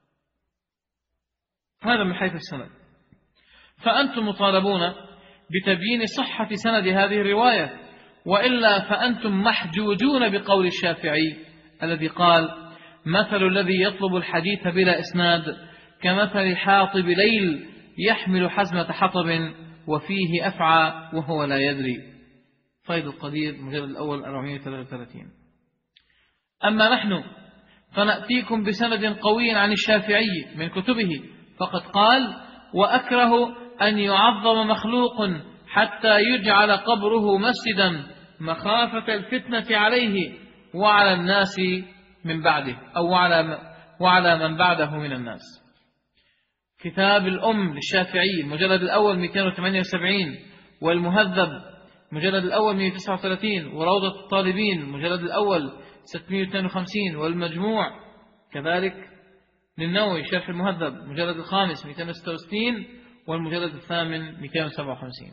هذا من حيث السند. فأنتم مطالبون بتبيين صحة سند هذه الرواية، وإلا فأنتم محجوجون بقول الشافعي الذي قال: مثل الذي يطلب الحديث بلا إسناد كمثل حاطب ليل يحمل حزمة حطب وفيه أفعى وهو لا يدري. فيض القدير مجلد الأول 433. أما نحن فنأتيكم بسند قوي عن الشافعي من كتبه، فقد قال: وأكره أن يعظم مخلوق حتى يجعل قبره مسجدا مخافة الفتنة عليه وعلى الناس من بعده، أو وعلى من بعده من الناس. كتاب الأم للشافعي المجلد الأول 278، والمهذب مجلد الأول 139، وروضة الطالبين المجلد الأول 652، والمجموع كذلك للنووي شرح المهذب مجلد الخامس 266، والمجلد الثامن 257.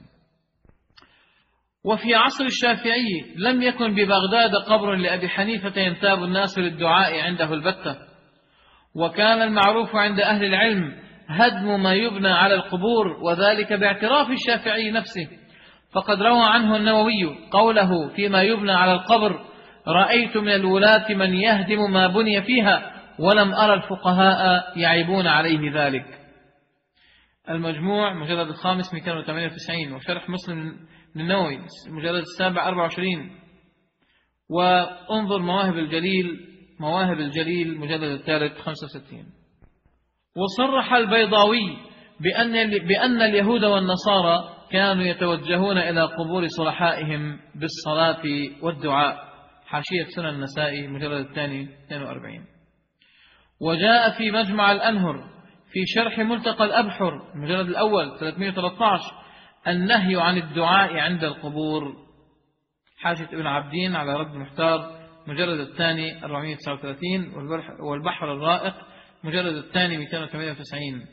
وفي عصر الشافعي لم يكن ببغداد قبر لأبي حنيفة ينتاب الناس للدعاء عنده البتة، وكان المعروف عند أهل العلم هدم ما يبنى على القبور، وذلك باعتراف الشافعي نفسه، فقد روى عنه النووي قوله فيما يبنى على القبر: رأيت من الولاة من يهدم ما بني فيها ولم أرى الفقهاء يعيبون عليه ذلك. المجموع مجلد 5 298، وشرح مسلم للنووي مجلد 7 24، وانظر مواهب الجليل مجلد 3 65. وصرح البيضاوي بأن اليهود والنصارى كانوا يتوجهون إلى قبور صلحائهم بالصلاة والدعاء، حاشية سنن النسائي مجلد 42. وجاء في مجمع الأنهر في شرح ملتقى الأبحر المجلد الأول 313 النهي عن الدعاء عند القبور، حاشية ابن عبدين على رد المحتار مجلد 2 439، والبحر الرائق مجلد 2 298،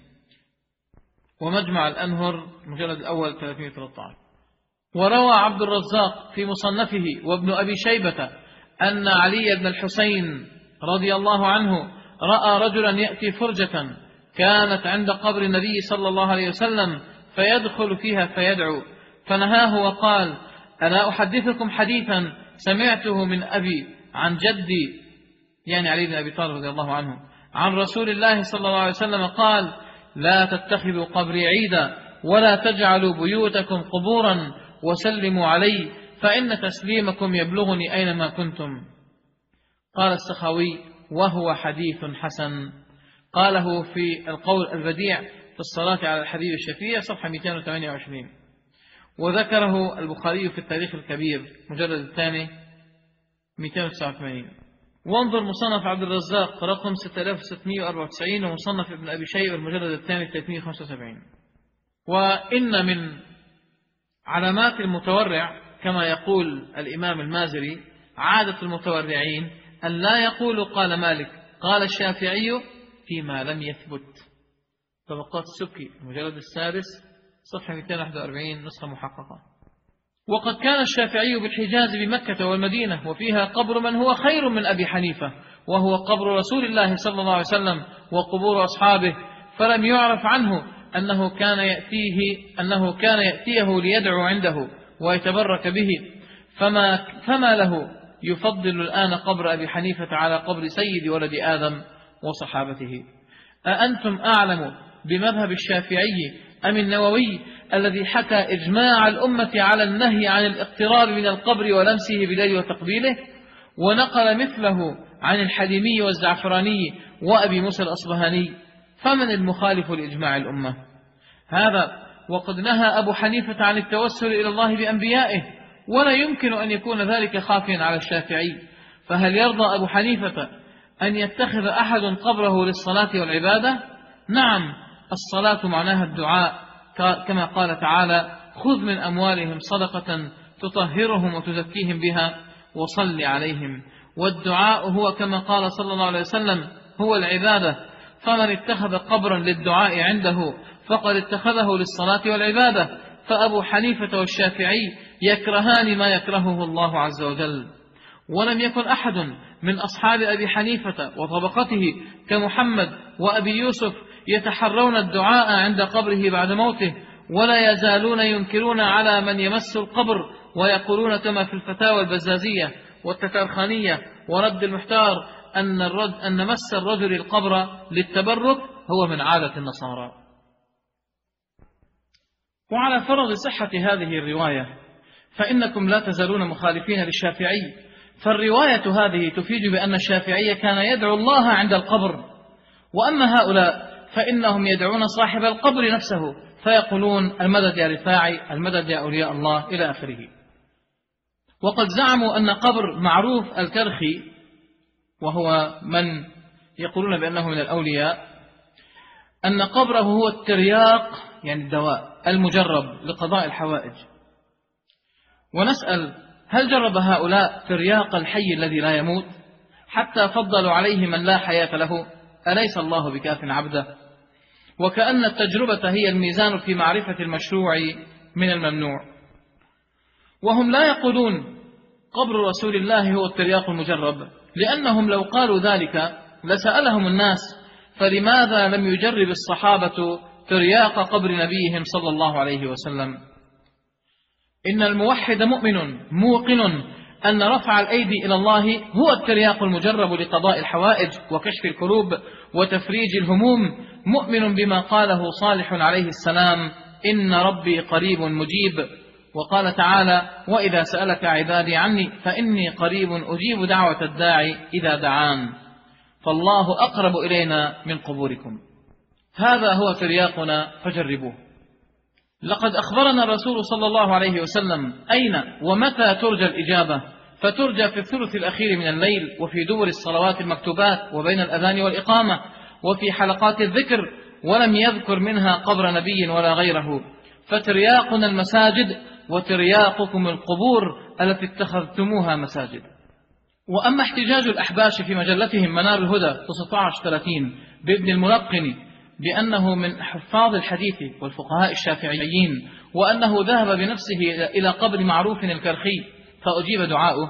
ومجمع الأنهر مجلد الأول 313. وروى عبد الرزاق في مصنفه وابن أبي شيبة أن علي بن الحسين رضي الله عنه رأى رجلا يأتي فرجة كانت عند قبر النبي صلى الله عليه وسلم فيدخل فيها فيدعو، فنهاه وقال: ألا أحدثكم حديثا سمعته من أبي عن جدي، يعني علي بن أبي طالب رضي الله عنه، عن رسول الله صلى الله عليه وسلم قال: لا تتخذوا قبري عيدا ولا تجعلوا بيوتكم قبورا وسلموا علي فإن تسليمكم يبلغني أينما كنتم. قال السخاوي: وهو حديث حسن. قاله في القول البديع في الصلاة على الحبيب الشفيع صفحة 228، وذكره البخاري في التاريخ الكبير مجلد 2 289. وانظر مصنف عبد الرزاق رقم 6694، ومصنف ابن أبي شيبة المجلد 2 375. وإن من علامات المتورع كما يقول الإمام المازري عادة المتورعين أن لا يقولوا قال مالك قال الشافعي فيما لم يثبت. طبقات السبكي المجلد السادس صفحة 241 نسخة محققة. وقد كان الشافعي بالحجاز بمكة والمدينة، وفيها قبر من هو خير من أبي حنيفة، وهو قبر رسول الله صلى الله عليه وسلم وقبور أصحابه، فلم يعرف عنه أنه كان يأتيه ليدعو عنده ويتبرك به، فما له يفضل الآن قبر أبي حنيفة على قبر سيد ولد آدم وصحابته؟ أأنتم أعلم بمذهب الشافعي أم النووي الذي حكى إجماع الأمة على النهي عن الاقتراب من القبر ولمسه باليد وتقبيله، ونقل مثله عن الحليمي والزعفراني وأبي موسى الأصبهاني؟ فمن المخالف لإجماع الأمة؟ هذا وقد نهى أبو حنيفة عن التوسل إلى الله بأنبيائه، ولا يمكن أن يكون ذلك خافيا على الشافعي، فهل يرضى أبو حنيفة أن يتخذ أحد قبره للصلاة والعبادة؟ نعم، الصلاة معناها الدعاء، كما قال تعالى: خذ من أموالهم صدقة تطهرهم وتزكيهم بها وصل عليهم. والدعاء هو كما قال صلى الله عليه وسلم هو العبادة، فمن اتخذ قبرا للدعاء عنده فقد اتخذه للصلاة والعبادة. فأبو حنيفة والشافعي يكرهان ما يكرهه الله عز وجل. ولم يكن أحد من أصحاب أبي حنيفة وطبقته كمحمد وأبي يوسف يتحرون الدعاء عند قبره بعد موته، ولا يزالون ينكرون على من يمس القبر، ويقولون كما في الفتاوى البزازية والتتارخانية ورد المحتار أن مس الرجل القبر للتبرك هو من عادة النصارى. وعلى فرض صحة هذه الرواية فإنكم لا تزالون مخالفين للشافعي، فالرواية هذه تفيد بأن الشافعي كان يدعو الله عند القبر، وأما هؤلاء فإنهم يدعون صاحب القبر نفسه فيقولون: المدد يا رفاعي، المدد يا أولياء الله، إلى آخره. وقد زعموا أن قبر معروف الكرخي، وهو من يقولون بأنه من الأولياء، أن قبره هو الترياق، يعني الدواء المجرب لقضاء الحوائج. ونسأل: هل جرب هؤلاء ترياق الحي الذي لا يموت حتى فضلوا عليه من لا حياة له؟ أليس الله بكاف عبده؟ وكأن التجربة هي الميزان في معرفة المشروع من الممنوع. وهم لا يقولون قبر رسول الله هو الترياق المجرب، لأنهم لو قالوا ذلك لسألهم الناس: فلماذا لم يجرب الصحابة ترياق قبر نبيهم صلى الله عليه وسلم؟ إن الموحد مؤمن موقن أن رفع الأيدي إلى الله هو الترياق المجرب لقضاء الحوائج وكشف الكروب وتفريج الهموم، مؤمن بما قاله صالح عليه السلام: إن ربي قريب مجيب. وقال تعالى: وإذا سألك عبادي عني فإني قريب أجيب دعوة الداعي إذا دعان. فالله أقرب إلينا من قبوركم. هذا هو ترياقنا فجربوه. لقد أخبرنا الرسول صلى الله عليه وسلم أين ومتى ترجى الإجابة، فترجى في الثلث الأخير من الليل، وفي دبر الصلوات المكتوبات، وبين الأذان والإقامة، وفي حلقات الذكر، ولم يذكر منها قبر نبي ولا غيره. فترياقنا المساجد، وترياقكم القبور التي اتخذتموها مساجد. وأما احتجاج الأحباش في مجلتهم منار الهدى 1930 بابن الملقن بأنه من حفاظ الحديث والفقهاء الشافعيين، وأنه ذهب بنفسه إلى قبر معروف الكرخي فأجيب دعاؤه،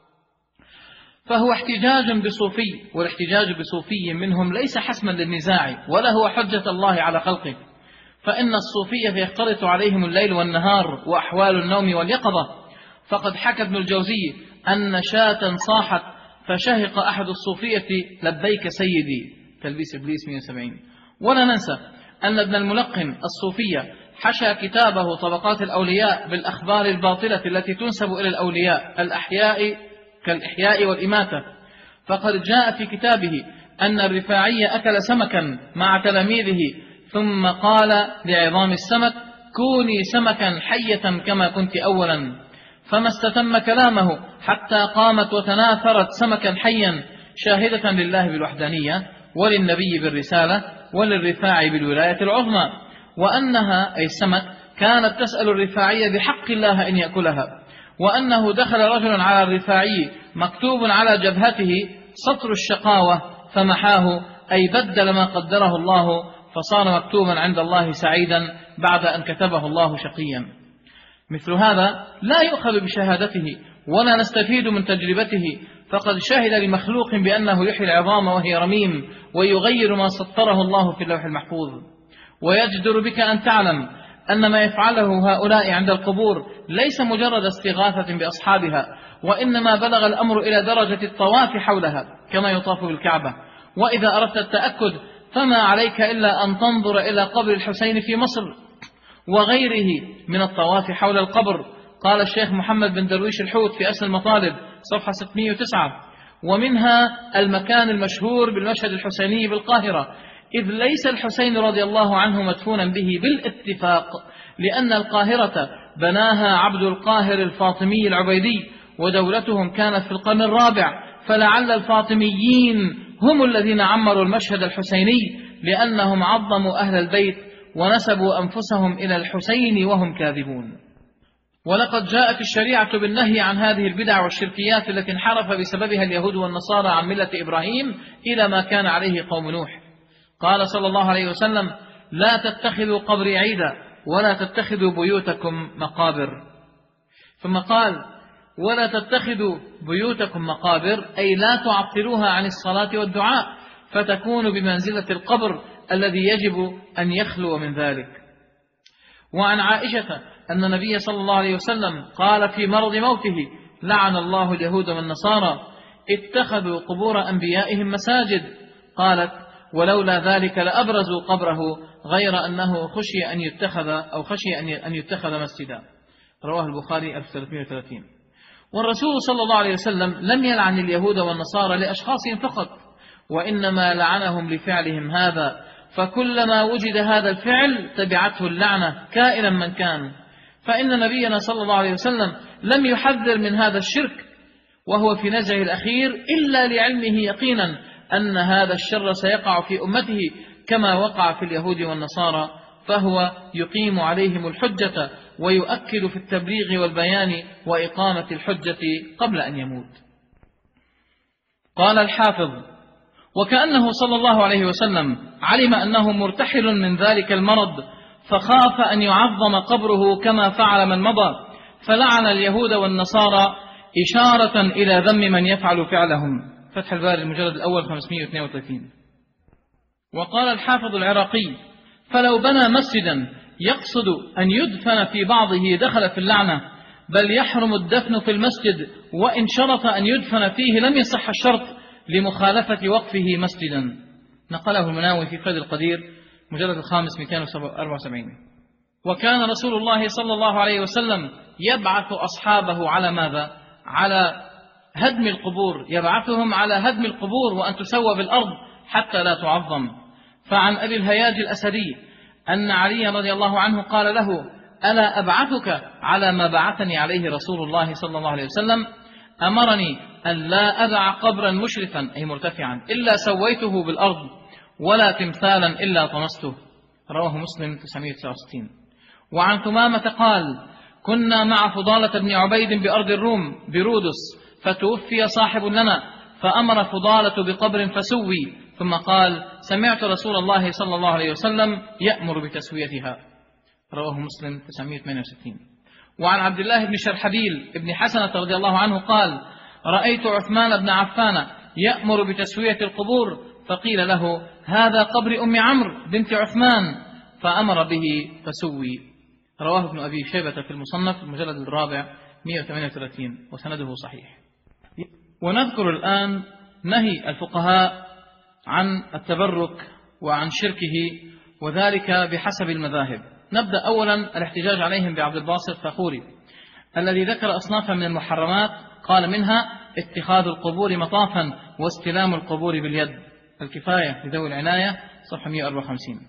فهو احتجاج بصوفي، والاحتجاج بصوفي منهم ليس حسما للنزاع ولا هو حجة الله على خلقه، فإن الصوفية يختلط عليهم الليل والنهار وأحوال النوم واليقظة. فقد حكى ابن الجوزي أن شاة صاحت فشهق أحد الصوفية: لبيك سيدي، تلبيس إبليس 170. ولا ننسى أن ابن الملقن الصوفية حشى كتابه طبقات الأولياء بالأخبار الباطلة التي تنسب إلى الأولياء الأحياء كالإحياء والإماتة. فقد جاء في كتابه أن الرفاعي أكل سمكا مع تلاميذه ثم قال لعظام السمك: كوني سمكا حية كما كنت أولا، فما استتم كلامه حتى قامت وتناثرت سمكا حيا، شاهدة لله بالوحدانية وللنبي بالرسالة وللرفاع بالولاية العظمى، وأنها أي السمك كانت تسأل الرفاعي بحق الله أن يأكلها، وأنه دخل رجل على الرفاعي مكتوب على جبهته سطر الشقاوة فمحاه، أي بدل ما قدره الله فصار مكتوبا عند الله سعيدا بعد أن كتبه الله شقيا. مثل هذا لا يؤخذ بشهادته ولا نستفيد من تجربته، فقد شهد لمخلوق بأنه يحيي العظام وهي رميم ويغير ما سطره الله في اللوح المحفوظ. ويجدر بك أن تعلم أن ما يفعله هؤلاء عند القبور ليس مجرد استغاثة بأصحابها، وإنما بلغ الأمر إلى درجة الطواف حولها كما يطاف بالكعبة. وإذا أردت التأكد فما عليك إلا أن تنظر إلى قبر الحسين في مصر وغيره من الطواف حول القبر. قال الشيخ محمد بن درويش الحوت في أسل المطالب صفحة 609: ومنها المكان المشهور بالمشهد الحسيني بالقاهرة، إذ ليس الحسين رضي الله عنه مدفونا به بالاتفاق، لأن القاهرة بناها عبد القاهر الفاطمي العبيدي، ودولتهم كانت في القرن الرابع، فلعل الفاطميين هم الذين عمروا المشهد الحسيني، لأنهم عظموا أهل البيت ونسبوا أنفسهم إلى الحسين وهم كاذبون. ولقد جاءت الشريعة بالنهي عن هذه البدع والشركيات التي انحرف بسببها اليهود والنصارى عن ملة إبراهيم إلى ما كان عليه قوم نوح. قال صلى الله عليه وسلم: لا تتخذوا قبري عيدا ولا تتخذوا بيوتكم مقابر. ثم قال: ولا تتخذوا بيوتكم مقابر، أي لا تعطلوها عن الصلاة والدعاء، فتكون بمنزلة القبر الذي يجب أن يخلو من ذلك. وعن عائشة أن النبي صلى الله عليه وسلم قال في مرض موته: لعن الله اليهود والنصارى اتخذوا قبور أنبيائهم مساجد. قالت: ولولا ذلك لأبرزوا قبره، غير أنه خشي أن يتخذ مسجدا. رواه البخاري 1330. والرسول صلى الله عليه وسلم لم يلعن اليهود والنصارى لأشخاصهم فقط، وإنما لعنهم لفعلهم هذا، فكلما وجد هذا الفعل تبعته اللعنة كائنا من كان. فإن نبينا صلى الله عليه وسلم لم يحذر من هذا الشرك وهو في نزعه الأخير إلا لعلمه يقينا أن هذا الشر سيقع في أمته كما وقع في اليهود والنصارى، فهو يقيم عليهم الحجة ويؤكد في التبليغ والبيان وإقامة الحجة قبل أن يموت. قال الحافظ: وكأنه صلى الله عليه وسلم علم أنه مرتحل من ذلك المرض، فخاف أن يعظم قبره كما فعل من مضى، فلعن اليهود والنصارى إشارة إلى ذم من يفعل فعلهم. فتح الباري المجلد الأول 532. وقال الحافظ العراقي: فلو بنى مسجدا يقصد أن يدفن في بعضه دخل في اللعنة، بل يحرم الدفن في المسجد، وإن شرط أن يدفن فيه لم يصح الشرط لمخالفة وقفه مسجدا. نقله المناوي في فيض القدير مجلد 5 274. وكان رسول الله صلى الله عليه وسلم يبعث أصحابه على ماذا؟ على هدم القبور، يبعثهم على هدم القبور وأن تسوى بالأرض حتى لا تعظم. فعن أبي الهياج الأسدي أن علي رضي الله عنه قال له: ألا أبعثك على ما بعثني عليه رسول الله صلى الله عليه وسلم؟ أمرني أن لا أدع قبرا مشرفا أي مرتفعا إلا سويته بالأرض، ولا تمثالا إلا طمسته. رواه مسلم 969. وعن ثمامة قال: كنا مع فضالة بن عبيد بأرض الروم برودس، فتوفي صاحب لنا، فأمر فضالة بقبر فسوي، ثم قال: سمعت رسول الله صلى الله عليه وسلم يأمر بتسويتها. رواه مسلم 968. وعن عبد الله بن شرحبيل بن حسنة رضي الله عنه قال: رأيت عثمان بن عفان يأمر بتسوية القبور، فقيل له: هذا قبر أم عمرو بنت عثمان، فأمر به فسوي. رواه ابن أبي شيبة في المصنف المجلد الرابع 138 وسنده صحيح. ونذكر الآن نهي الفقهاء عن التبرك وعن شركه، وذلك بحسب المذاهب. نبدأ أولا الاحتجاج عليهم بعبد الباسط الفاخوري الذي ذكر أصنافا من المحرمات، قال: منها اتخاذ القبور مطافا واستلام القبور باليد، الكفاية لذوي العناية صفحة 154.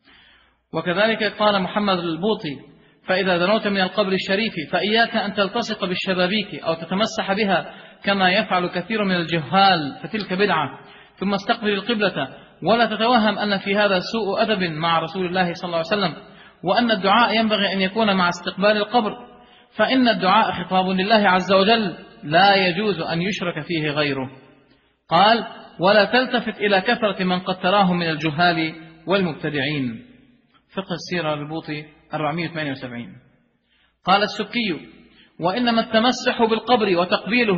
وكذلك قال محمد البوطي: فإذا دنوت من القبر الشريف فإياك أن تلتصق بالشبابيك أو تتمسح بها كما يفعل كثير من الجهال، فتلك بدعة. ثم استقبل القبلة، ولا تتوهم أن في هذا سوء أدب مع رسول الله صلى الله عليه وسلم، وأن الدعاء ينبغي أن يكون مع استقبال القبر، فإن الدعاء خطاب لله عز وجل لا يجوز أن يشرك فيه غيره. قال: ولا تلتفت إلى كثرة من قد تراهم من الجهال والمبتدعين. فقه السيرة للبوطي 478. قال السكي: وإنما التمسح بالقبر وتقبيله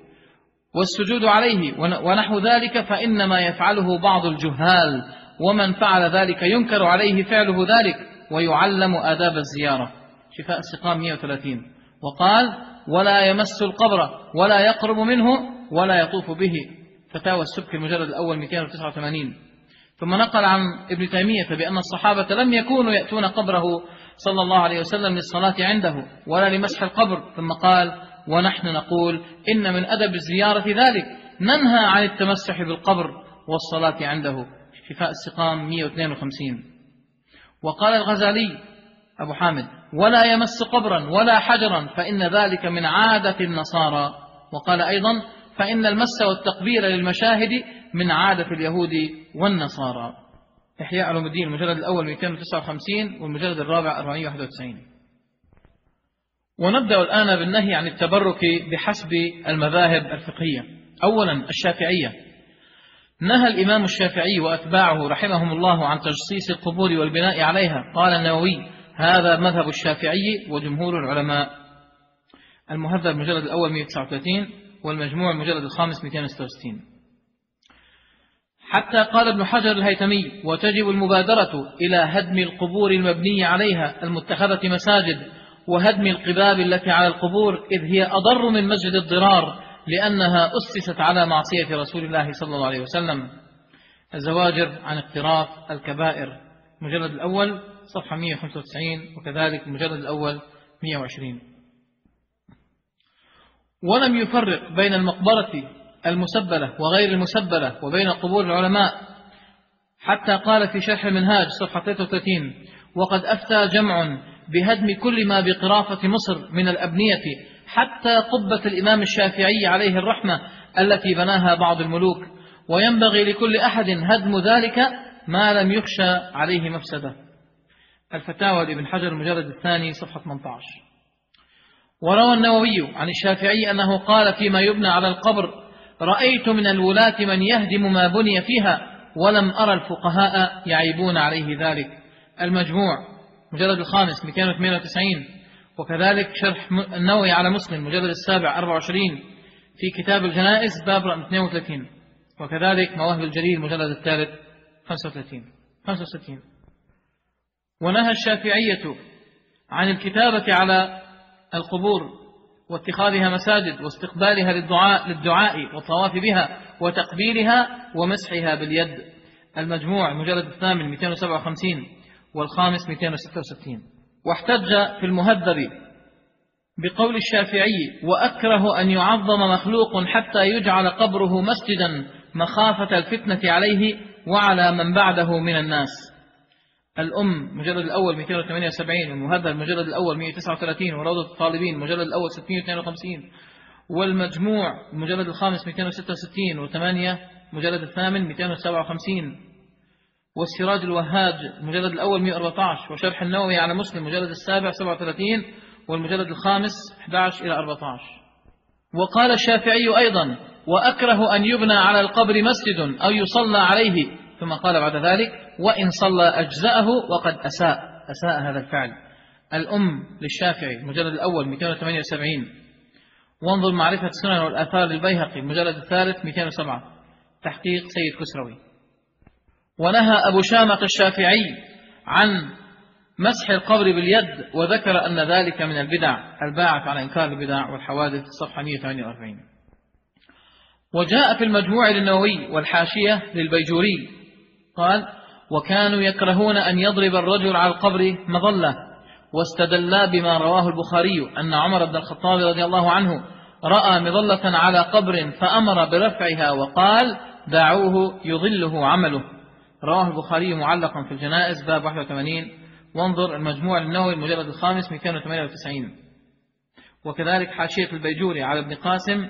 والسجود عليه ونحو ذلك فإنما يفعله بعض الجهال، ومن فعل ذلك ينكر عليه فعله ذلك ويعلم آداب الزيارة. شفاء السقام 130. وقال: ولا يمس القبر ولا يقرب منه ولا يطوف به، فتاوى السبكي المجلد الأول 289. ثم نقل عن ابن تيمية بأن الصحابة لم يكونوا يأتون قبره صلى الله عليه وسلم للصلاة عنده ولا لمسح القبر، ثم قال: ونحن نقول إن من أدب الزيارة ذلك، ننهى عن التمسح بالقبر والصلاة عنده. شفاء السقام 152. وقال الغزالي أبو حامد: ولا يمس قبرا ولا حجرا فإن ذلك من عادة النصارى. وقال أيضا: فإن المس والتقبيل للمشاهد من عادة اليهود والنصارى. إحياء علوم الدين المجلد الأول 259 والمجلد الرابع 491. ونبدأ الآن بالنهي عن التبرك بحسب المذاهب الفقهية. أولا الشافعية. نهى الإمام الشافعي وأتباعه رحمهم الله عن تجصيص القبور والبناء عليها. قال النووي: هذا مذهب الشافعي وجمهور العلماء. المهذب المجلد الأول 139 والمجموع المجلد الخامس 266. حتى قال ابن حجر الهيثمي: وتجب المبادرة إلى هدم القبور المبنية عليها المتخذة مساجد، وهدم القباب التي على القبور، إذ هي أضر من مسجد الضرار، لأنها أسست على معصية رسول الله صلى الله عليه وسلم. الزواجر عن اقتراف الكبائر المجلد الأول صفحة 195 وكذلك المجلد الأول 120. ولم يفرق بين المقبرة المسبلة وغير المسبلة وبين قبور العلماء، حتى قال في شرح المنهاج صفحة 33: وقد أفتى جمع بهدم كل ما بقرافة مصر من الأبنية، حتى قبة الإمام الشافعي عليه الرحمة التي بناها بعض الملوك، وينبغي لكل أحد هدم ذلك ما لم يخشى عليه مفسدة. الفتاوى لابن حجر المجلد الثاني صفحة 18. وروى النووي عن الشافعي أنه قال فيما يبنى على القبر: رأيت من الولاة من يهدم ما بني فيها، ولم أرى الفقهاء يعيبون عليه ذلك. المجموع مجلد الخامس 298 وكذلك شرح النووي على مسلم مجلد السابع 24 في كتاب الجنائز باب 32 وكذلك مواهب الجليل مجلد الثالث 65. ونهى الشافعية عن الكتابة على القبور واتخاذها مساجد واستقبالها للدعاء والطواف بها وتقبيلها ومسحها باليد. المجموع المجلد الثامن 257 والخامس 266. واحتج في المهذب بقول الشافعي: وأكره أن يعظم مخلوق حتى يجعل قبره مسجدا مخافة الفتنة عليه وعلى من بعده من الناس. الأم مجلد الأول 278 والمهذب المجلد الأول 139 وروضة الطالبين المجلد الأول 652 والمجموع المجلد الخامس 266 وثمانية مجلد الثامن 257 والسراج الوهاج المجلد الأول 114 وشرح النووي على مسلم المجلد السابع 37 والمجلد الخامس 11 إلى 14. وقال الشافعي أيضا: وأكره أن يبنى على القبر مسجد أو يصلى عليه، ثم قال بعد ذلك: وإن صلى أجزأه وقد أساء هذا الفعل. الأم للشافعي المجلد الأول 278 وانظر معرفة السنن والآثار للبيهقي المجلد الثالث 207 تحقيق سيد كسروي. ونهى أبو شامة الشافعي عن مسح القبر باليد وذكر أن ذلك من البدع الباعث على إنكار البدع والحوادث صفحة 148. وجاء في المجموع للنووي والحاشية للبيجوري قال: وكانوا يكرهون أن يضرب الرجل على القبر مظلة، واستدلا بما رواه البخاري أن عمر بن الخطاب رضي الله عنه رأى مظلة على قبر فأمر برفعها وقال: دعوه يضله عمله. رواه البخاري معلقا في الجنائز باب 81 وانظر المجموع للنووي المجلد الخامس 298. وكذلك حاشية البيجوري على ابن قاسم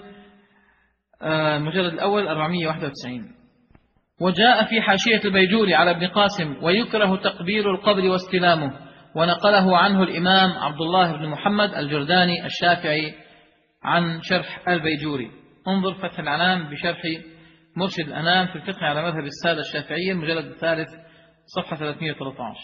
المجلد الأول 491. وجاء في حاشية البيجوري على ابن قاسم: ويكره تقبيل القبر واستلامه، ونقله عنه الإمام عبد الله بن محمد الجرداني الشافعي عن شرح البيجوري. انظر فتح العنان بشرح مرشد الأنام في الفقه على مذهب السادة الشافعي المجلد الثالث صفحة 313.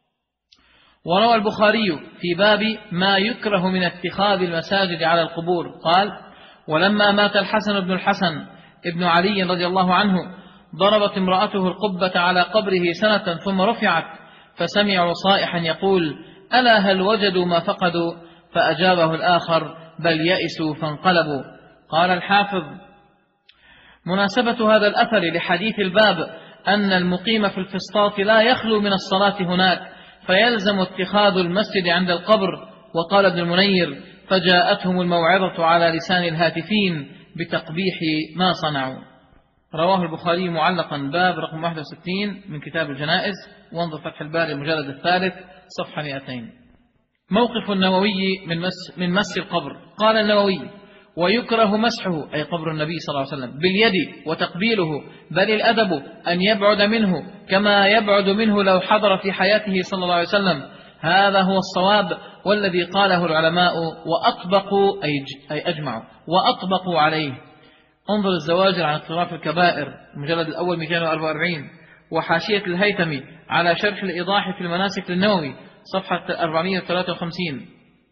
وروى البخاري في باب ما يكره من اتخاذ المساجد على القبور قال: ولما مات الحسن بن الحسن ابن علي رضي الله عنه ضربت امرأته القبة على قبره سنة ثم رفعت، فسمعوا صائحا يقول: ألا هل وجدوا ما فقدوا؟ فأجابه الآخر: بل يئسوا فانقلبوا. قال الحافظ: مناسبة هذا الأثر لحديث الباب أن المقيم في الفسطاط لا يخلو من الصلاة هناك، فيلزم اتخاذ المسجد عند القبر. وقال ابن المنير: فجاءتهم الموعظة على لسان الهاتفين بتقبيح ما صنعوا. رواه البخاري معلقا باب رقم 61 من كتاب الجنائز وانظر فتح الباري المجلد الثالث صفحة 200. موقف النووي من مس القبر. قال النووي: ويكره مسحه أي قبر النبي صلى الله عليه وسلم باليد وتقبيله، بل الأدب أن يبعد منه كما يبعد منه لو حضر في حياته صلى الله عليه وسلم. هذا هو الصواب والذي قاله العلماء وأطبقوا أي أجمعوا وأطبقوا عليه. انظر الزواجر عن اقتراف الكبائر المجلد الأول 244 وحاشية الهيثمي على شرح الإيضاح في المناسك للنووي صفحة 453.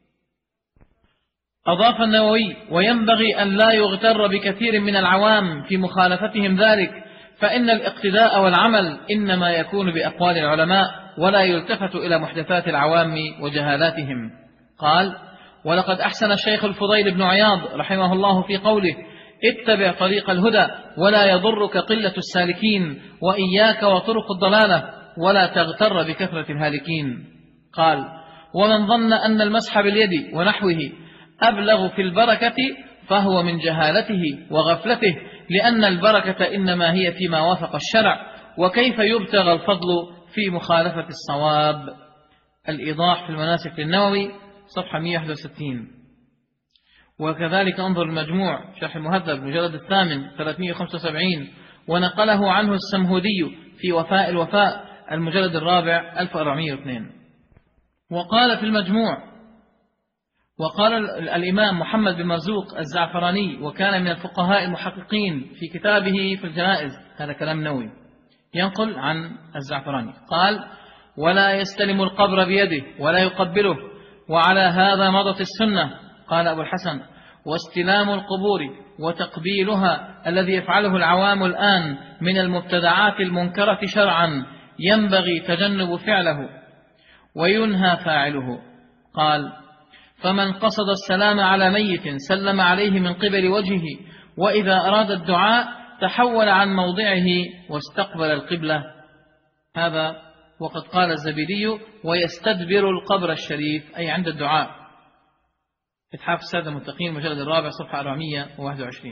أضاف النووي: وينبغي أن لا يغتر بكثير من العوام في مخالفتهم ذلك، فإن الاقتداء والعمل إنما يكون بأقوال العلماء ولا يلتفت إلى محدثات العوام وجهالاتهم. قال: ولقد أحسن الشيخ الفضيل بن عياض رحمه الله في قوله: اتبع طريق الهدى ولا يضرك قلة السالكين، وإياك وطرق الضلالة ولا تغتر بكثرة الهالكين. قال: ومن ظن أن المسح باليد ونحوه أبلغ في البركة فهو من جهالته وغفلته، لأن البركة إنما هي فيما وافق الشرع، وكيف يبتغى الفضل في مخالفة الصواب. الإيضاح في المناسك للنووي صفحة 161. وكذلك انظر المجموع شرح المهذب مجلد الثامن 375 ونقله عنه السمهودي في وفاء الوفاء المجلد الرابع 1402. وقال في المجموع: وقال الإمام محمد بن مرزوق الزعفراني وكان من الفقهاء المحققين في كتابه في الجنائز، هذا كلام نووي ينقل عن الزعفراني، قال: ولا يستلم القبر بيده ولا يقبله، وعلى هذا مضت السنة. قال أبو الحسن: واستلام القبور وتقبيلها الذي يفعله العوام الآن من المبتدعات المنكرة شرعا ينبغي تجنب فعله وينهى فاعله. قال: فمن قصد السلام على ميت سلم عليه من قبل وجهه، وإذا أراد الدعاء تحول عن موضعه واستقبل القبلة. هذا وقد قال الزبيدي: ويستدبر القبر الشريف، أي عند الدعاء. إتحاف السادة المتقين مجلد الرابع صفحة 421.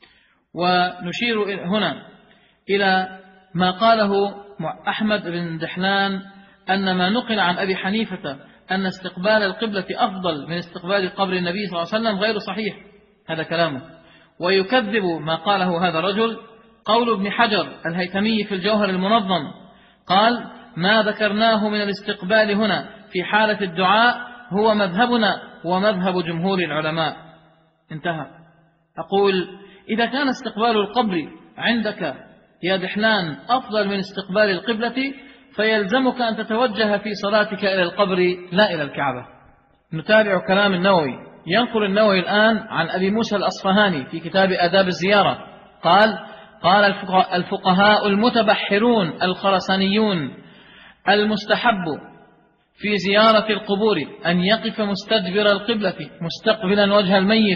ونشير هنا إلى ما قاله أحمد بن دحلان أن ما نقل عن أبي حنيفة أن استقبال القبلة أفضل من استقبال قبر النبي صلى الله عليه وسلم غير صحيح، هذا كلامه. ويكذب ما قاله هذا الرجل قول ابن حجر الهيثمي في الجوهر المنظم، قال: ما ذكرناه من الاستقبال هنا في حالة الدعاء هو مذهبنا ومذهب جمهور العلماء. انتهى. أقول: إذا كان استقبال القبر عندك يا دحلان أفضل من استقبال القبلة، فيلزمك أن تتوجه في صلاتك إلى القبر لا إلى الكعبة. نتابع كلام النووي. ينقل النووي الآن عن أبي موسى الأصفهاني في كتاب آداب الزيارة قال: قال الفقهاء المتبحرون الخرسانيون: المستحب في زيارة القبور أن يقف مستدبر القبلة مستقبلا وجه الميت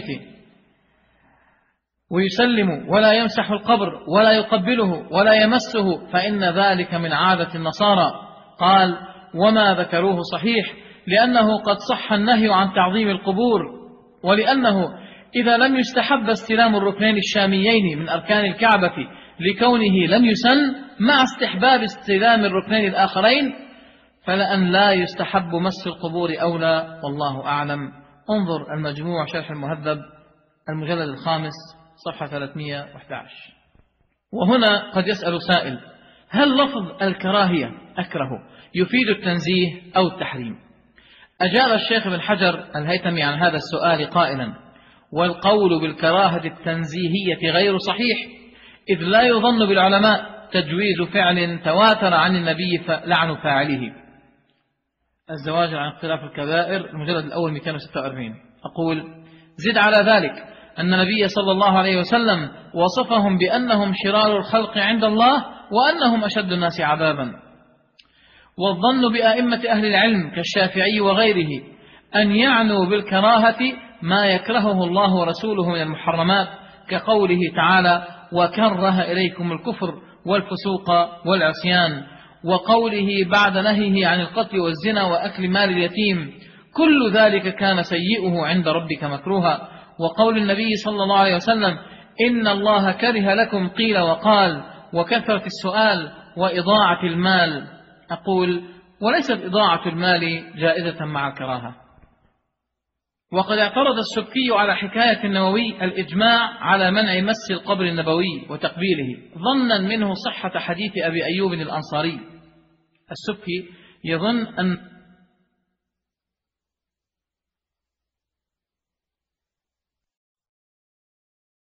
ويسلم، ولا يمسح القبر ولا يقبله ولا يمسه، فإن ذلك من عادة النصارى. قال: وما ذكروه صحيح، لأنه قد صح النهي عن تعظيم القبور، ولأنه إذا لم يستحب استلام الركنين الشاميين من أركان الكعبة لكونه لم يسن مع استحباب استلام الركنين الآخرين، فلأن لا يستحب مس القبور أولى، والله أعلم. انظر المجموع شرح المهذب المجلد الخامس صفحة 311. وهنا قد يسأل سائل: هل لفظ الكراهية أكره يفيد التنزيه أو التحريم؟ أجاب الشيخ ابن حجر الهيثمي عن هذا السؤال قائلا: والقول بالكراهة التنزيهية غير صحيح، إذ لا يظن بالعلماء تجويز فعل تواتر عن النبي لعن فاعله. الزواج عن اختلاف الكبائر المجلد الأول 246. أقول: زد على ذلك أن النبي صلى الله عليه وسلم وصفهم بأنهم شرار الخلق عند الله وأنهم أشد الناس عذابا. والظن بأئمة أهل العلم كالشافعي وغيره أن يعنوا بالكراهة ما يكرهه الله ورسوله من المحرمات، كقوله تعالى: وكره إليكم الكفر والفسوق والعصيان، وقوله بعد نهيه عن القتل والزنا وأكل مال اليتيم: كل ذلك كان سيئه عند ربك مكروها. وقول النبي صلى الله عليه وسلم: إن الله كره لكم قيل وقال وكثرة السؤال وإضاعة المال. أقول: وليست إضاعة المال جائزة مع الكراهة. وقد اعترض السبكي على حكاية النووي الإجماع على منع مس القبر النبوي وتقبيله، ظنا منه صحة حديث أبي أيوب الأنصاري. السبكي يظن أن